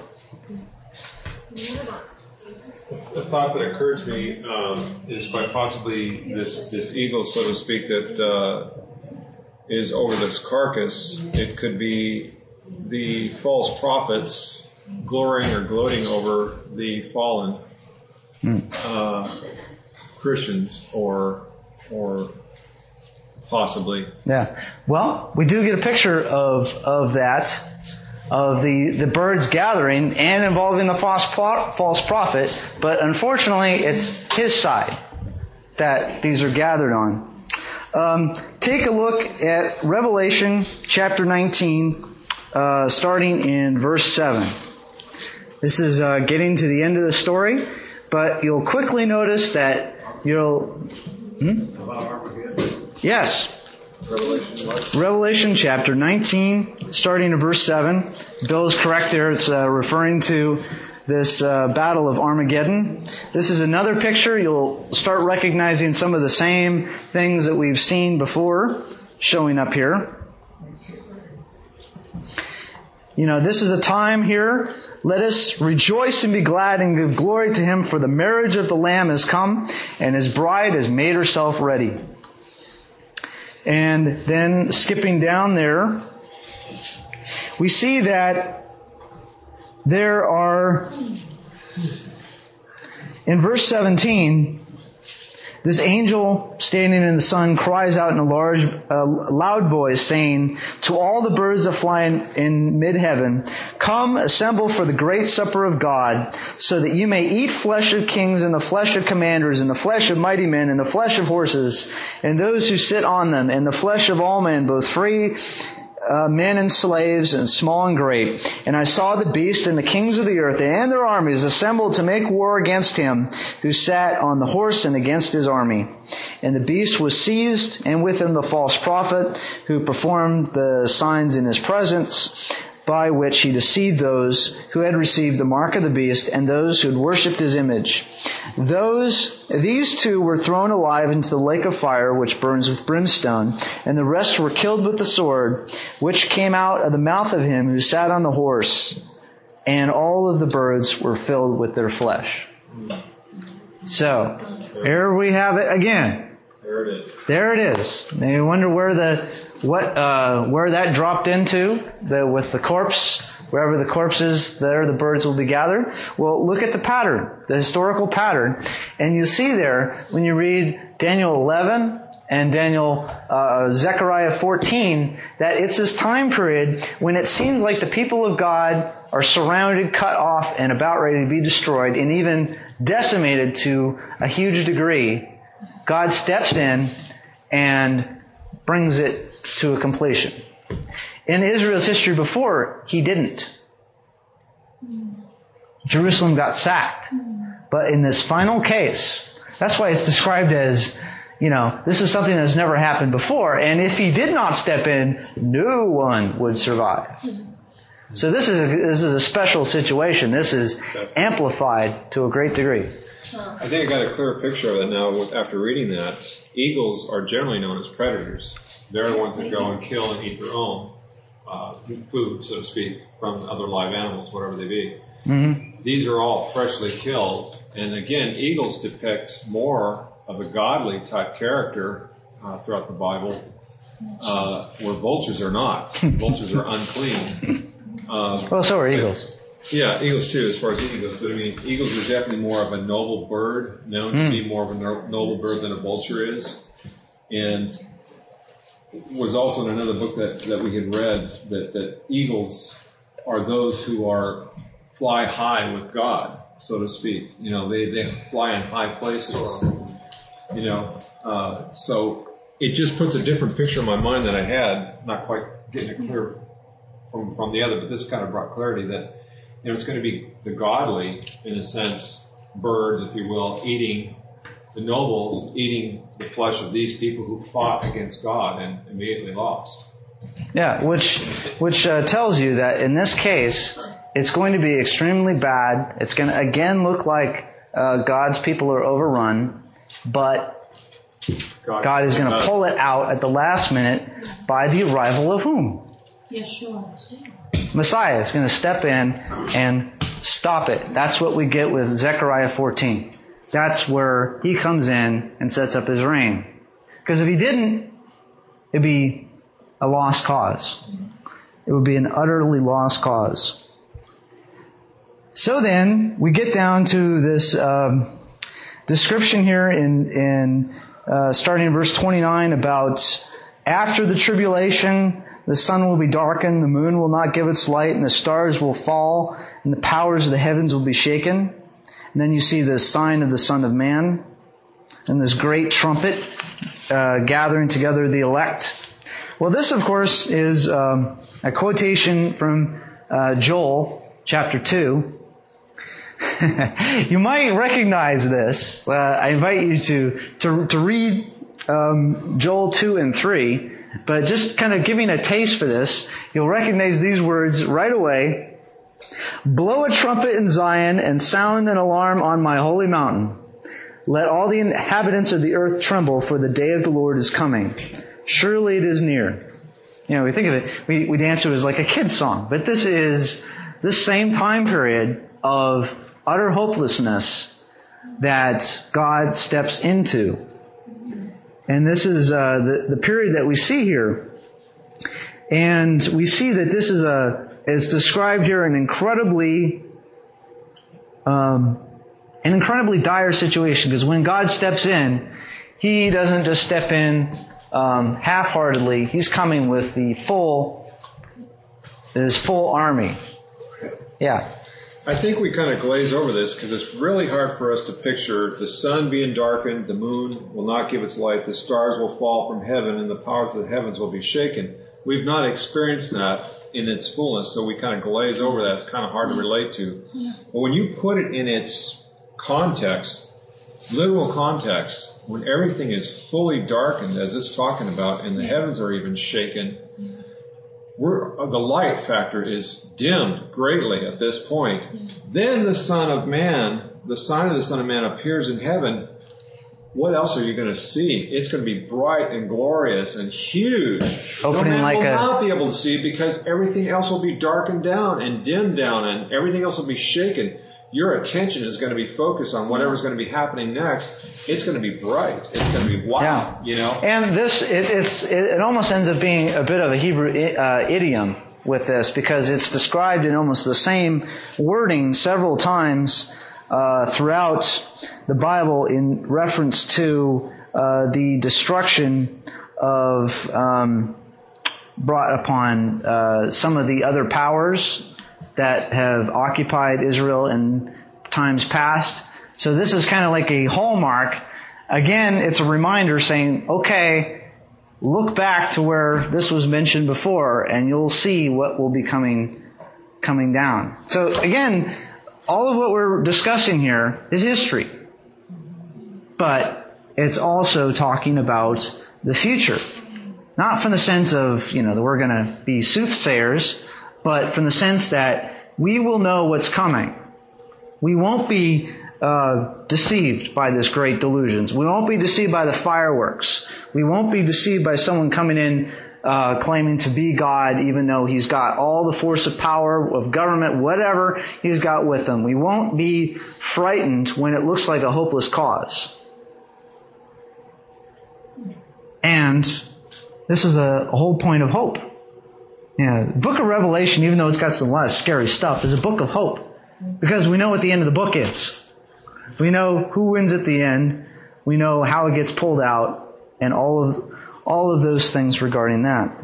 The thought that occurred to me um, is quite possibly this, this eagle, so to speak, that uh, is over this carcass. It could be the false prophets glorying or gloating over the fallen uh, Christians, or or possibly. Yeah. Well, we do get a picture of of that, of the, the birds gathering and involving the false false prophet, but unfortunately it's his side that these are gathered on. Um, take a look at Revelation chapter nineteen, uh, starting in verse seven. This is uh, getting to the end of the story, but you'll quickly notice that you'll... Hmm? Yes. Revelation what? Revelation chapter nineteen, starting in verse seven. Bill is correct there. It's uh, referring to this uh, battle of Armageddon. This is another picture. You'll start recognizing some of the same things that we've seen before showing up here. You know, this is a time here. Let us rejoice and be glad and give glory to Him, for the marriage of the Lamb has come, and His bride has made herself ready. And then skipping down there, we see that there are, in verse seventeen, this angel standing in the sun cries out in a large, uh, loud voice, saying to all the birds that fly in, in mid-heaven, "Come, assemble for the great supper of God, so that you may eat flesh of kings and the flesh of commanders and the flesh of mighty men and the flesh of horses and those who sit on them and the flesh of all men, both free Uh, men and slaves, and small and great. And I saw the beast and the kings of the earth and their armies assembled to make war against him who sat on the horse and against his army. And the beast was seized, and with him the false prophet who performed the signs in his presence, by which he deceived those who had received the mark of the beast and those who had worshipped his image. Those, these two were thrown alive into the lake of fire, which burns with brimstone, and the rest were killed with the sword, which came out of the mouth of him who sat on the horse, and all of the birds were filled with their flesh. So, here we have it again. There it is. There it is. And you wonder where the what uh where that dropped into the with the corpse. Wherever the corpse is, there the birds will be gathered. Well, look at the pattern, the historical pattern, and you see there when you read Daniel eleven and Daniel uh Zechariah fourteen that it's this time period when it seems like the people of God are surrounded, cut off, and about ready to be destroyed, and even decimated to a huge degree. God steps in and brings it to a completion. In Israel's history before, He didn't. Jerusalem got sacked. But in this final case, that's why it's described as, you know, this is something that's never happened before. And if He did not step in, no one would survive. So this is a, this is a special situation. This is amplified to a great degree. I think I got a clearer picture of it now after reading that. Eagles are generally known as predators. They're the ones that go and kill and eat their own uh, food, so to speak, from other live animals, whatever they be. Mm-hmm. These are all freshly killed. And again, eagles depict more of a godly type character uh, throughout the Bible, uh, where vultures are not. Vultures are unclean. Uh, well, so are eagles. Yeah, eagles too, as far as eagles. But I mean, eagles are definitely more of a noble bird, known mm. to be more of a no- noble bird than a vulture is. And was also in another book that, that we had read that, that eagles are those who are fly high with God, so to speak. You know, they, they fly in high places. You know, uh, so it just puts a different picture in my mind than I had, not quite getting it clear from, from the other, but this kind of brought clarity that, you know, it's going to be the godly, in a sense, birds, if you will, eating the nobles, eating the flesh of these people who fought against God and immediately lost. Yeah, which which uh, tells you that in this case, it's going to be extremely bad. It's going to again look like uh, God's people are overrun, but God, God is going to pull it out at the last minute by the arrival of whom? Yeshua. Messiah is going to step in and stop it. That's what we get with Zechariah fourteen. That's where He comes in and sets up His reign. Because if He didn't, it'd be a lost cause. It would be an utterly lost cause. So then, we get down to this um, description here in, in uh, starting in verse twenty-nine about after the tribulation, the sun will be darkened, the moon will not give its light, and the stars will fall, and the powers of the heavens will be shaken. And then you see the sign of the Son of Man, and this great trumpet uh, gathering together the elect. Well, this, of course, is um, a quotation from uh, Joel chapter two. You might recognize this. Uh, I invite you to to, to read um, Joel two and three. But just kind of giving a taste for this, you'll recognize these words right away. Blow a trumpet in Zion and sound an alarm on my holy mountain. Let all the inhabitants of the earth tremble, for the day of the Lord is coming. Surely it is near. You know, we think of it, we, we dance to it as like a kid's song. But this is this same time period of utter hopelessness that God steps into. And this is uh, the, the period that we see here. And we see that this is a is described here an incredibly um, an incredibly dire situation, because when God steps in, He doesn't just step in um, half-heartedly. He's coming with the full His full army. Yeah. I think we kind of glaze over this because it's really hard for us to picture the sun being darkened, the moon will not give its light, the stars will fall from heaven, and the powers of the heavens will be shaken. We've not experienced that in its fullness, so we kind of glaze over that. It's kind of hard to relate to. But when you put it in its context, literal context, when everything is fully darkened, as it's talking about, and the heavens are even shaken, We're, the light factor is dimmed greatly at this point. Then the Son of Man, the sign of the Son of Man appears in heaven. What else are you going to see? It's going to be bright and glorious and huge. Opening no man like will a... not be able to see because everything else will be darkened down and dimmed down and everything else will be shaken. Your attention is going to be focused on whatever's going to be happening next. It's going to be bright. It's going to be wow. Yeah. You know. And this, it, it's, it, it almost ends up being a bit of a Hebrew uh, idiom with this, because it's described in almost the same wording several times uh, throughout the Bible in reference to uh, the destruction of um, brought upon uh, some of the other powers that have occupied Israel in times past. So this is kind of like a hallmark. Again, it's a reminder saying, okay, look back to where this was mentioned before and you'll see what will be coming, coming down. So again, all of what we're discussing here is history. But it's also talking about the future. Not from the sense of, you know, that we're going to be soothsayers, but from the sense that we will know what's coming. We won't be uh, deceived by this great delusions. We won't be deceived by the fireworks. We won't be deceived by someone coming in uh, claiming to be God, even though he's got all the force of power, of government, whatever he's got with him. We won't be frightened when it looks like a hopeless cause. And this is a, a whole point of hope. Yeah, the book of Revelation, even though it's got some, a lot of scary stuff, is a book of hope. Because we know what the end of the book is. We know who wins at the end. We know how it gets pulled out. And all of all of those things regarding that.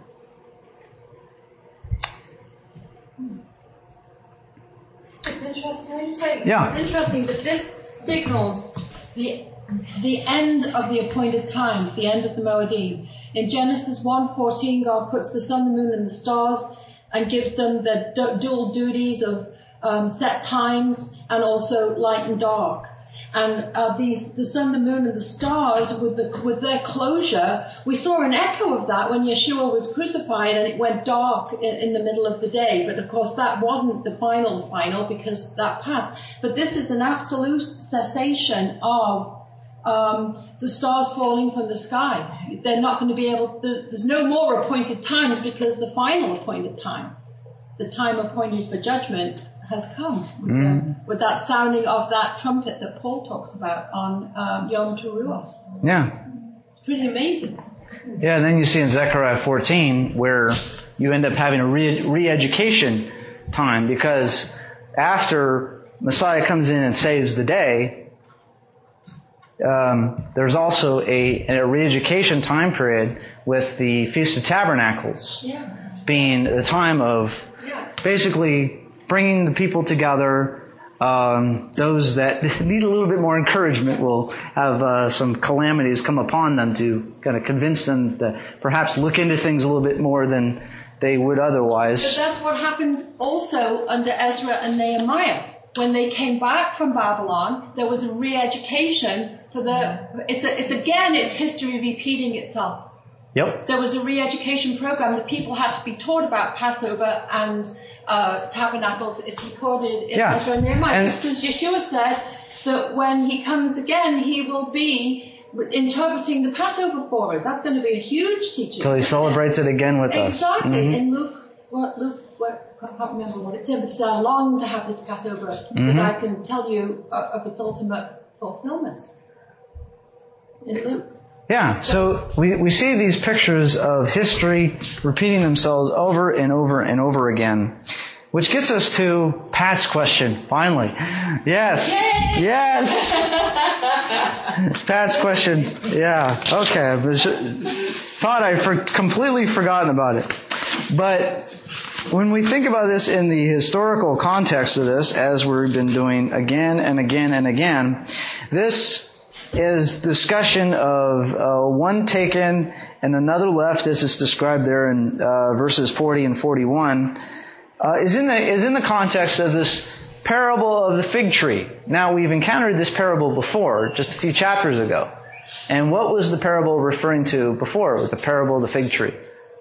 It's interesting. Can I just say, Yeah. It's interesting that this signals the the end of the appointed times, the end of the Moedim. In Genesis one fourteen, God puts the sun, the moon, and the stars and gives them the du- dual duties of um, set times and also light and dark. And uh, these, the sun, the moon, and the stars, with the with their closure, we saw an echo of that when Yeshua was crucified, and it went dark in, in the middle of the day. But of course, that wasn't the final final because that passed. But this is an absolute cessation of Um, the stars falling from the sky. They're not going to be able to, there's no more appointed times because the final appointed time, the time appointed for judgment, has come with, mm. the, with that sounding of that trumpet that Paul talks about on um, Yom Teruah. Yeah. It's pretty amazing. Yeah, and then you see in Zechariah fourteen where you end up having a re- re-education time, because after Messiah comes in and saves the day, Um, there's also a, a re-education time period with the Feast of Tabernacles Yeah. being the time of Yeah. basically bringing the people together. Um, those that need a little bit more encouragement will have uh, some calamities come upon them to kind of convince them to perhaps look into things a little bit more than they would otherwise. But that's what happened also under Ezra and Nehemiah. When they came back from Babylon, there was a re-education for the, it's, a, it's again, it's history repeating itself. Yep. There was a re-education program that people had to be taught about Passover and uh, Tabernacles. It's recorded in Yeah. Ezra and Nehemiah. And- Because Yeshua said that when he comes again, he will be interpreting the Passover for us. That's going to be a huge teaching. Till he celebrates it again with us. Exactly. Mhm. In Luke, what Luke, what, I can't remember what it said, but it's I long to have this Passover Mhm. that I can tell you uh, of its ultimate fulfillment. In Luke. Yeah, so we, we see these pictures of history repeating themselves over and over and over again. Which gets us to Pat's question, finally. Yes. Yay! Yes. Pat's question. Yeah. Okay. I was, thought I'd for, completely forgotten about it. But when we think about this in the historical context of this, as we've been doing again and again and again, this is discussion of uh, one taken and another left, as it's described there in uh, verses forty and forty-one. Uh, is in the is in the context of this parable of the fig tree. Now, we've encountered this parable before, just a few chapters ago. And what was the parable referring to before with the parable of the fig tree?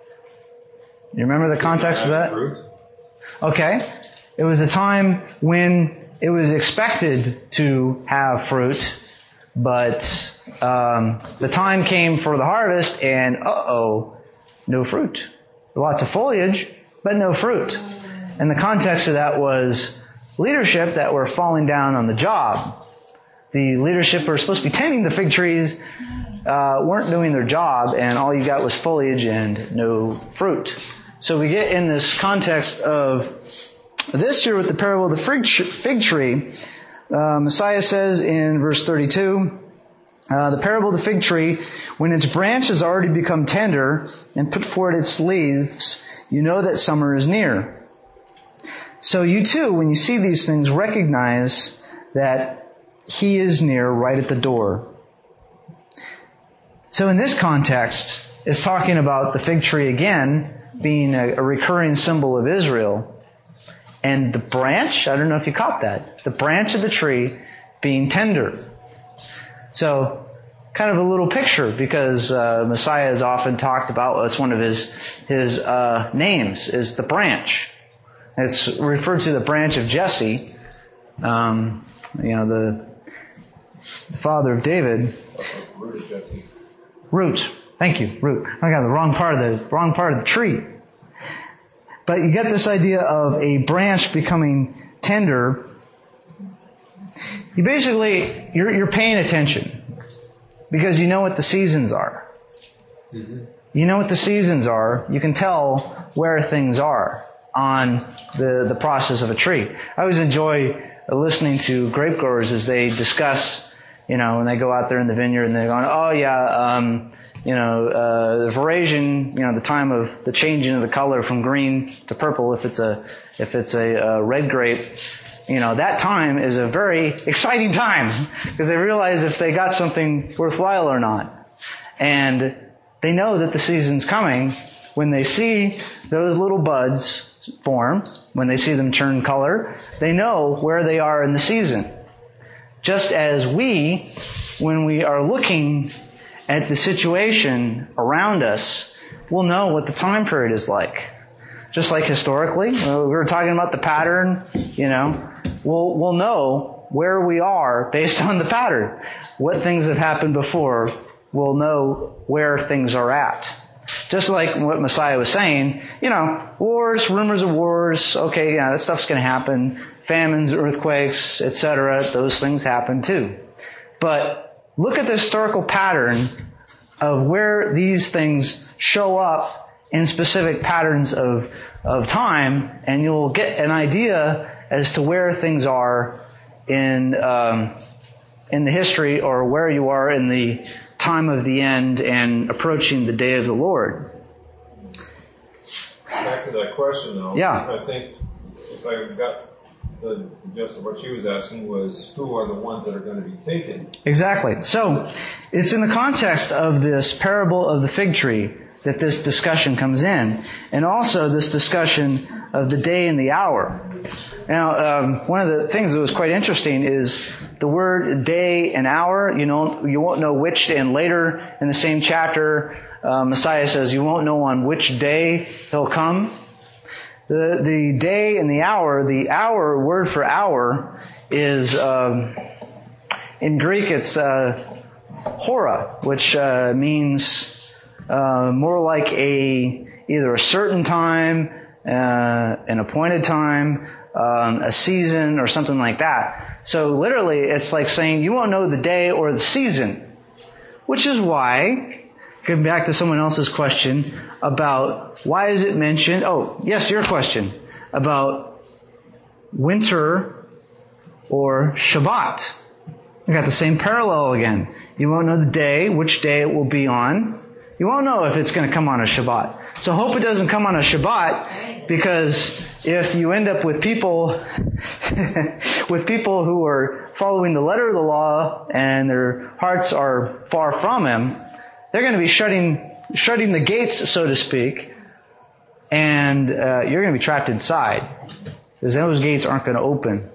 You remember the context of that? Okay. It was a time when it was expected to have fruit, but um, the time came for the harvest, and uh-oh, no fruit. Lots of foliage, but no fruit. And the context of that was leadership that were falling down on the job. The leadership who were supposed to be tending the fig trees uh, weren't doing their job, and all you got was foliage and no fruit. So we get in this context of this here with the parable of the fig tree. Uh, Messiah says in verse thirty-two, uh, the parable of the fig tree, when its branch has already become tender and put forth its leaves, you know that summer is near. So you too, when you see these things, recognize that He is near, right at the door. So in this context, it's talking about the fig tree again being a, a recurring symbol of Israel. And the branch, I don't know if you caught that, the branch of the tree being tender. So, kind of a little picture, because uh, Messiah is often talked about, it's one of his, his uh, names, is the branch. It's referred to the branch of Jesse, um, you know, the, the father of David. Root of Jesse. Root. Thank you, root. I got the wrong part of the wrong part of the tree. But you get this idea of a branch becoming tender. You basically you're you're paying attention because you know what the seasons are. Mm-hmm. You know what the seasons are. You can tell where things are on the, the process of a tree. I always enjoy listening to grape growers as they discuss, you know, when they go out there in the vineyard and they're going, oh yeah, um, you know, uh, the veraison, you know, the time of the changing of the color from green to purple, if it's a, if it's a, a red grape, you know, that time is a very exciting time because they realize if they got something worthwhile or not. And they know that the season's coming when they see those little buds form, when they see them turn color, they know where they are in the season. Just as we, when we are looking at the situation around us, will know what the time period is like. Just like historically, we were talking about the pattern, you know, we'll, we'll know where we are based on the pattern. What things have happened before, we'll know where things are at. Just like what Messiah was saying, you know, wars, rumors of wars, okay, yeah, that stuff's going to happen. Famines, earthquakes, et cetera, those things happen too. But look at the historical pattern of where these things show up in specific patterns of of time, and you'll get an idea as to where things are in um, in the history, or where you are in the time of the end and approaching the day of the Lord. Back to that question, though. Yeah. I think if I got the gist of what she was asking was, who are the ones that are going to be taken? Exactly. So, it's in the context of this parable of the fig tree that this discussion comes in. And also this discussion of the day and the hour. Now, um, one of the things that was quite interesting is the word day and hour. You know, you won't know which, and later in the same chapter, uh, Messiah says, you won't know on which day he'll come. The, the day and the hour, the hour, word for hour, is, um, in Greek it's, uh, hora, which, uh, means, uh, more like a, either a certain time, uh, an appointed time, um, a season, or something like that. So literally, it's like saying you won't know the day or the season, which is why, going back to someone else's question about why is it mentioned, oh, yes, your question, about winter or Shabbat. We got the same parallel again. You won't know the day, which day it will be on. You won't know if it's going to come on a Shabbat. So hope it doesn't come on a Shabbat, because if you end up with people, with people who are following the letter of the law and their hearts are far from Him, they're going to be shutting, shutting the gates, so to speak, and uh, you're going to be trapped inside, because those gates aren't going to open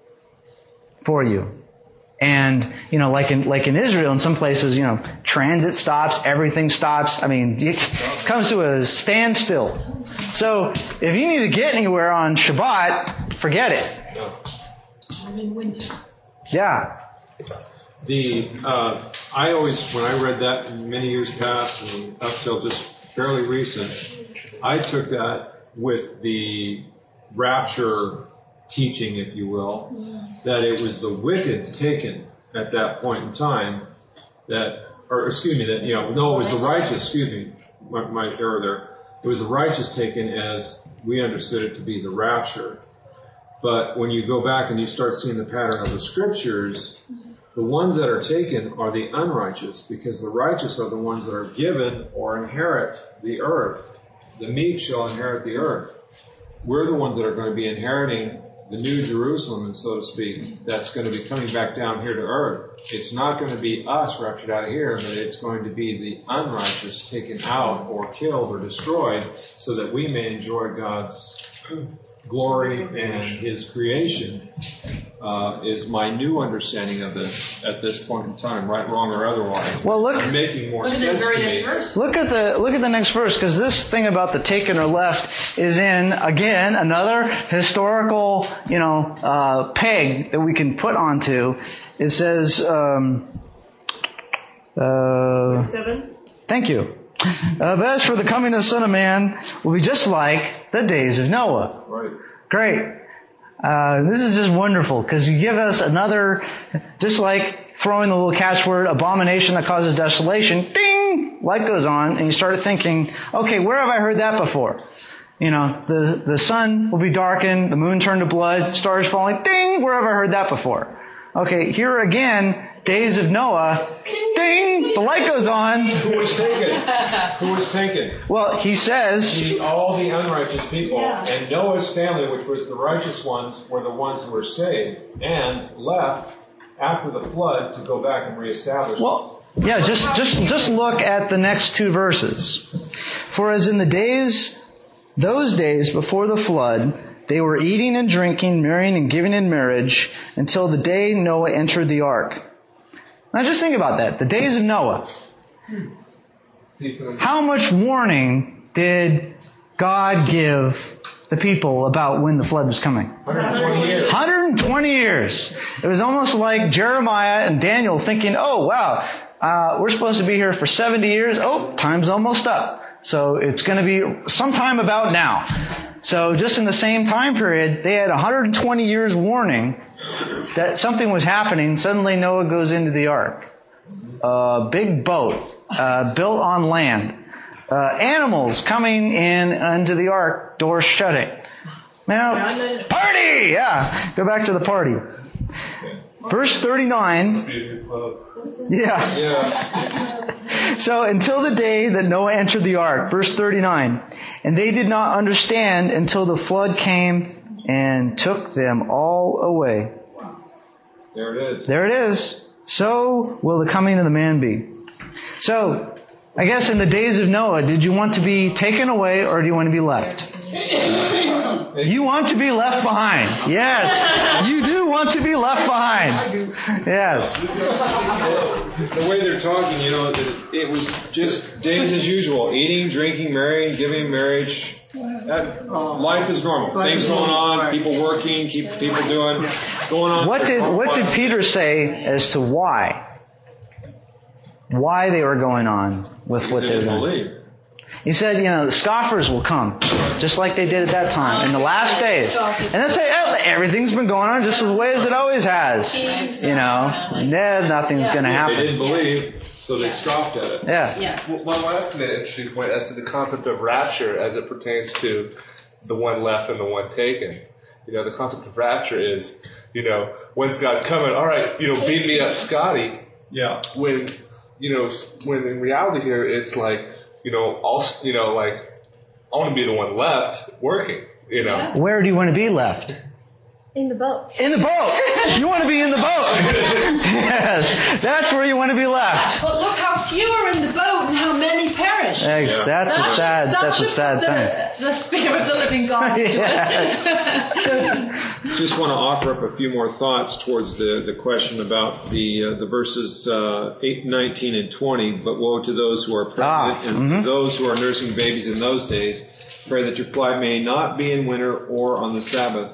for you. And, you know, like in, like in Israel, in some places, you know, transit stops, everything stops. I mean, it comes to a standstill. So, if you need to get anywhere on Shabbat, forget it. I'm in winter. Yeah. The, uh, I always, when I read that in many years past and up till just fairly recent, I took that with the rapture teaching, if you will, yes. that it was the wicked taken at that point in time, that, or excuse me, that, you know, no, it was the righteous, excuse me, my, my error there. It was the righteous taken as we understood it to be the rapture. But when you go back and you start seeing the pattern of the scriptures, the ones that are taken are the unrighteous, because the righteous are the ones that are given or inherit the earth. The meek shall inherit the earth. We're the ones that are going to be inheriting the new Jerusalem, so to speak, that's going to be coming back down here to earth. It's not going to be us raptured out of here, but it's going to be the unrighteous taken out or killed or destroyed so that we may enjoy God's glory and His creation, uh, is my new understanding of this at this point in time, right, wrong, or otherwise. Well, look, it's making more look at sense the very to next me. verse. Look at the look at the next verse, because this thing about the taken or left is in, again, another historical, you know, uh, peg that we can put onto. It says, um, uh, Seven. Thank you. Uh, but as for the coming of the Son of Man, will be just like the days of Noah. Right. Great. Uh, this is just wonderful, because you give us another, just like throwing the little catchword, abomination that causes desolation, ding, light goes on, and you start thinking, okay, where have I heard that before? You know, the, the sun will be darkened, the moon turned to blood, stars falling, ding, where have I heard that before? Okay, here again, days of Noah, ding, the light goes on. Who was taken? Who was taken? Well, he says, The, all the unrighteous people, Yeah. and Noah's family, which was the righteous ones, were the ones who were saved and left after the flood to go back and reestablish. well, yeah, just, just, just look at the next two verses. For as in the days, those days before the flood, they were eating and drinking, marrying and giving in marriage, until the day Noah entered the ark. Now just think about that. The days of Noah. How much warning did God give the people about when the flood was coming? one hundred twenty years. one hundred twenty years. It was almost like Jeremiah and Daniel thinking, oh wow, uh, we're supposed to be here for seventy years. Oh, time's almost up. So it's going to be sometime about now. So just in the same time period, they had one hundred twenty years warning that something was happening. Suddenly Noah goes into the ark. A big boat, uh, built on land. Uh, animals coming in into the ark, doors shutting. Now, party! Yeah, go back to the party. Verse thirty-nine. Yeah. Yeah. So until the day that Noah entered the ark, verse thirty-nine, and they did not understand until the flood came and took them all away. There it is. There it is. So will the coming of the man be. So, I guess in the days of Noah, did you want to be taken away or do you want to be left? You want to be left behind. Yes, you do want to be left behind. Yes. The way they're talking, you know, it was just days as usual. Eating, drinking, marrying, giving marriage. That, life is normal. Things going on, people working, keep people doing, going on. What did, what did Peter say as to why? Why they were going on with what they were doing? He said, you know, the scoffers will come, just like they did at that time, in the last days. And they'll say, oh, everything's been going on just the way as it always has. You know, yeah, nothing's going to happen. They didn't believe, so they scoffed at it. Yeah. Yeah. Well, well, I have made an interesting point as to the concept of rapture as it pertains to the one left and the one taken. You know, the concept of rapture is, you know, when's God coming? All right, you know, beat me up, Scotty. Yeah. When, you know, when in reality here, it's like, you know, I'll, you know, like, I want to be the one left working, you know. Where do you want to be left? In the boat. In the boat! You want to be in the boat! Yes, that's where you want to be left. But look how few are in the boat and how many perish. That's, Yeah. that's a sad, that's a just sad the, thing. The Spirit of the living God into Yes. us. Just want to offer up a few more thoughts towards the, the question about the uh, the verses uh, eight, nineteen, and twenty. But woe to those who are pregnant Ah, and mm-hmm. to those who are nursing babies in those days. Pray that your flight may not be in winter or on the Sabbath.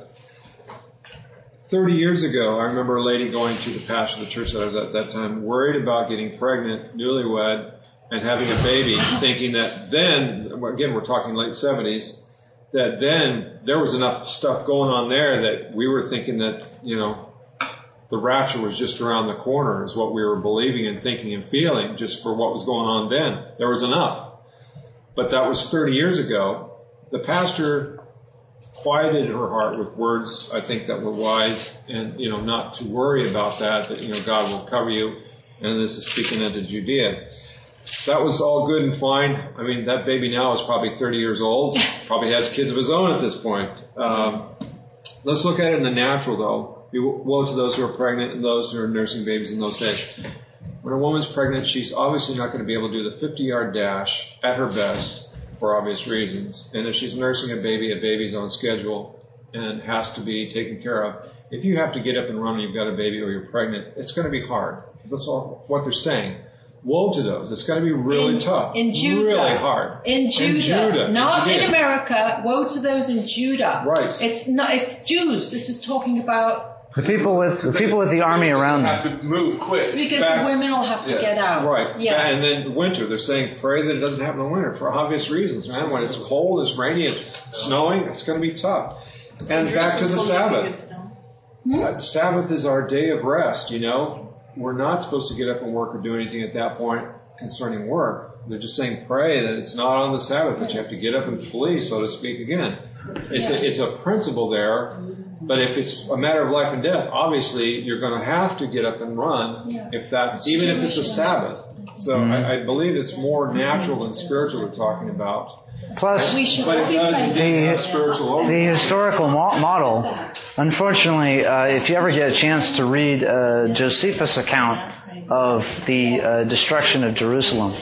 Thirty years ago, I remember a lady going to the pastor of the church that I was at that time, worried about getting pregnant, newlywed, and having a baby, thinking that then, again, we're talking late seventies, that then there was enough stuff going on there that we were thinking that, you know, the rapture was just around the corner is what we were believing and thinking and feeling just for what was going on then. There was enough. But that was thirty years ago. The pastor quieted her heart with words, I think, that were wise, and, you know, not to worry about that, that, you know, God will cover you, and this is speaking into Judea. That was all good and fine. I mean, that baby now is probably thirty years old, probably has kids of his own at this point. Um, let's look at it in the natural, though. Be woe to those who are pregnant and those who are nursing babies in those days. When a woman's pregnant, she's obviously not going to be able to do the fifty-yard dash at her best, for obvious reasons. And if she's nursing a baby, a baby's on schedule and has to be taken care of. If you have to get up and run and you've got a baby or you're pregnant, it's going to be hard. That's all what they're saying. Woe to those. It's going to be really in, tough. In Judah. Really hard. In Judah. In Judah. Not in, in America. Woe to those in Judah. Right. It's not, it's Jews. This is talking about The people with the people with the army around have them. to move quick. because Back- the women will have to yeah. get out. Right. Yeah. And then winter, they're saying pray that it doesn't happen in winter for obvious reasons, man. When it's cold, it's rainy, it's snowing, it's going to be tough. And back to the Sabbath. Uh, Sabbath is our day of rest, you know. We're not supposed to get up and work or do anything at that point concerning work. They're just saying pray that it's not on the Sabbath, that you have to get up and flee, so to speak, again. It's a, it's a principle there, but if it's a matter of life and death, obviously you're going to have to get up and run, Yeah. if that's, even if it's a Sabbath. So Mm-hmm. I, I believe it's more natural than spiritual we're talking about. Plus, We should But it does always indeed have The- spiritual the overlap. historical mo- model, unfortunately, uh, if you ever get a chance to read uh, Josephus' account of the uh, destruction of Jerusalem,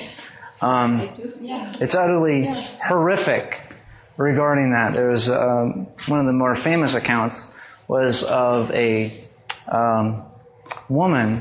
um, it's utterly horrific regarding that. There was um, one of the more famous accounts was of a um, woman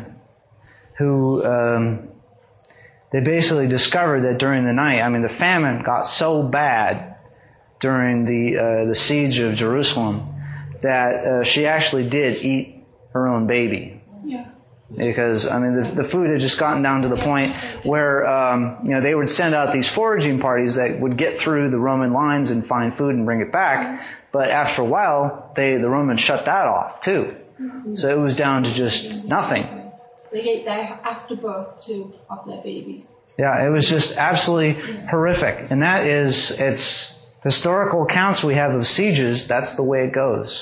who um, they basically discovered that during the night, I mean, the famine got so bad during the uh, the siege of Jerusalem that uh, she actually did eat her own baby. Yeah. Because, I mean, the, the food had just gotten down to the point where, um, you know, they would send out these foraging parties that would get through the Roman lines and find food and bring it back. But after a while, they the Romans shut that off, too. So it was down to just nothing. They ate their afterbirth too of their babies. Yeah, it was just absolutely horrific. And that is, it's historical accounts we have of sieges, that's the way it goes.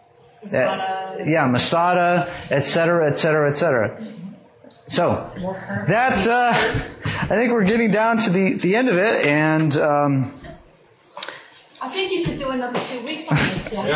That, yeah, Masada, et cetera, et cetera, et cetera. So, that's, uh, I think we're getting down to the, the end of it, and, um, I think you could do another two weeks on this, Jeff.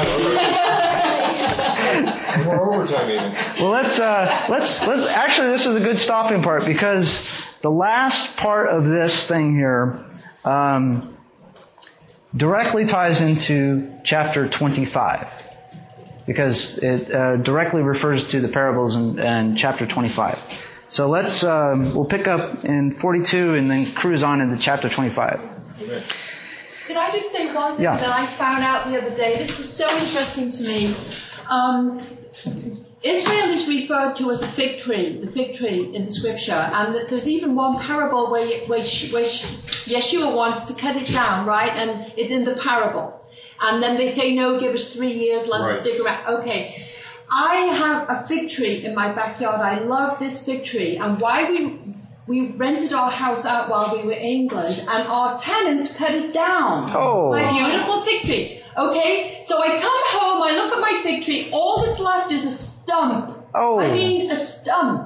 Yeah, more overtime even. well, let's, uh, let's, let's, actually this is a good stopping part, because the last part of this thing here, um, directly ties into chapter twenty-five. because it uh, directly refers to the parables in, in chapter twenty-five. So let's, um, we'll pick up in forty-two and then cruise on into chapter twenty-five. Amen. Could I just say one thing Yeah. that I found out the other day? This was so interesting to me. Um, Israel is referred to as a fig tree, the fig tree in the scripture, and that there's even one parable where, where, where Yeshua wants to cut it down, right? And it's in the parable. And then they say, no, give us three years, let Right. us dig around. Okay. I have a fig tree in my backyard. I love this fig tree. And why we we rented our house out while we were in England, and our tenants cut it down. Oh. My beautiful fig tree. Okay? So I come home, I look at my fig tree, all that's left is a stump. Oh. I mean, a stump.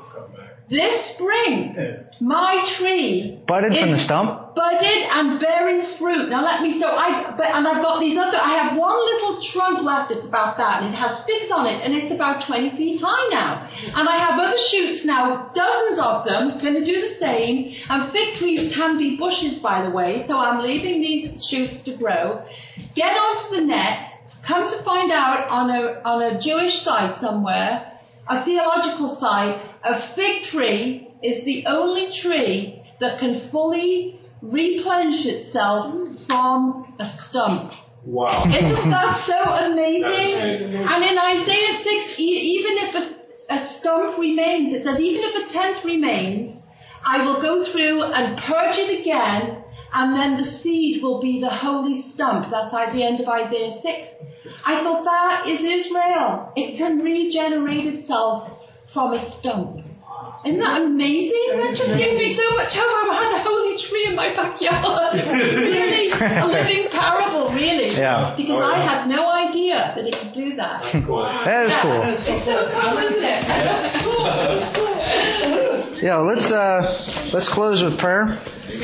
This spring, my tree Budded from the is stump? budded and bearing fruit. Now let me, so I, but, and I've got these other, I have one little trunk left, it's about that, and it has figs on it, and it's about twenty feet high now. And I have other shoots now, dozens of them, going to do the same, and fig trees can be bushes, by the way, so I'm leaving these shoots to grow. Get onto the net, come to find out on a, on a Jewish site somewhere, a theological site, a fig tree is the only tree that can fully replenish itself from a stump. Wow. Isn't that so amazing? That's amazing. And in Isaiah six, e- even if a, a stump remains, it says, even if a tenth remains, I will go through and purge it again, and then the seed will be the holy stump. That's at the end of Isaiah six. I thought that is Israel. It can regenerate itself from a stump. Isn't that amazing? That just gave me so much hope. I had a holy tree in my backyard. Really, a living parable, really. Yeah. Because I had no idea that it could do that. That is cool. It's so cool, isn't it? Yeah, let's, uh, let's close with prayer.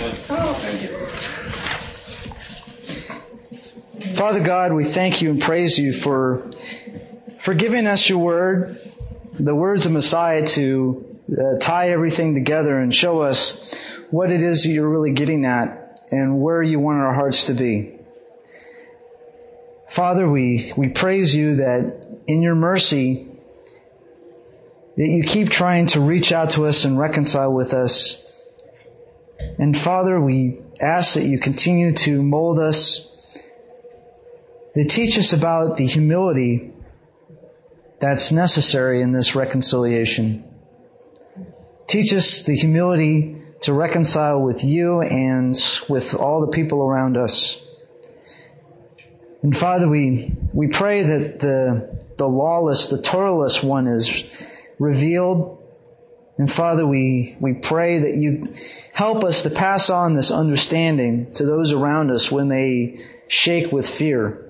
Father God, we thank you and praise you for, for giving us your word, the words of Messiah to uh, tie everything together and show us what it is that you're really getting at and where you want our hearts to be. Father, we, we praise you that in your mercy, that you keep trying to reach out to us and reconcile with us. And Father, we ask that you continue to mold us, that teach us about the humility that's necessary in this reconciliation. Teach us the humility to reconcile with you and with all the people around us. And Father, we, we pray that the, the lawless, the Torahless one is revealed. And Father, we, we pray that you help us to pass on this understanding to those around us when they shake with fear.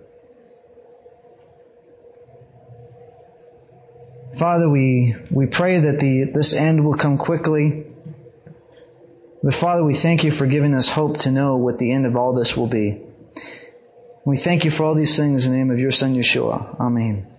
Father, we, we pray that the, this end will come quickly. But Father, we thank you for giving us hope to know what the end of all this will be. We thank you for all these things in the name of your Son, Yeshua. Amen.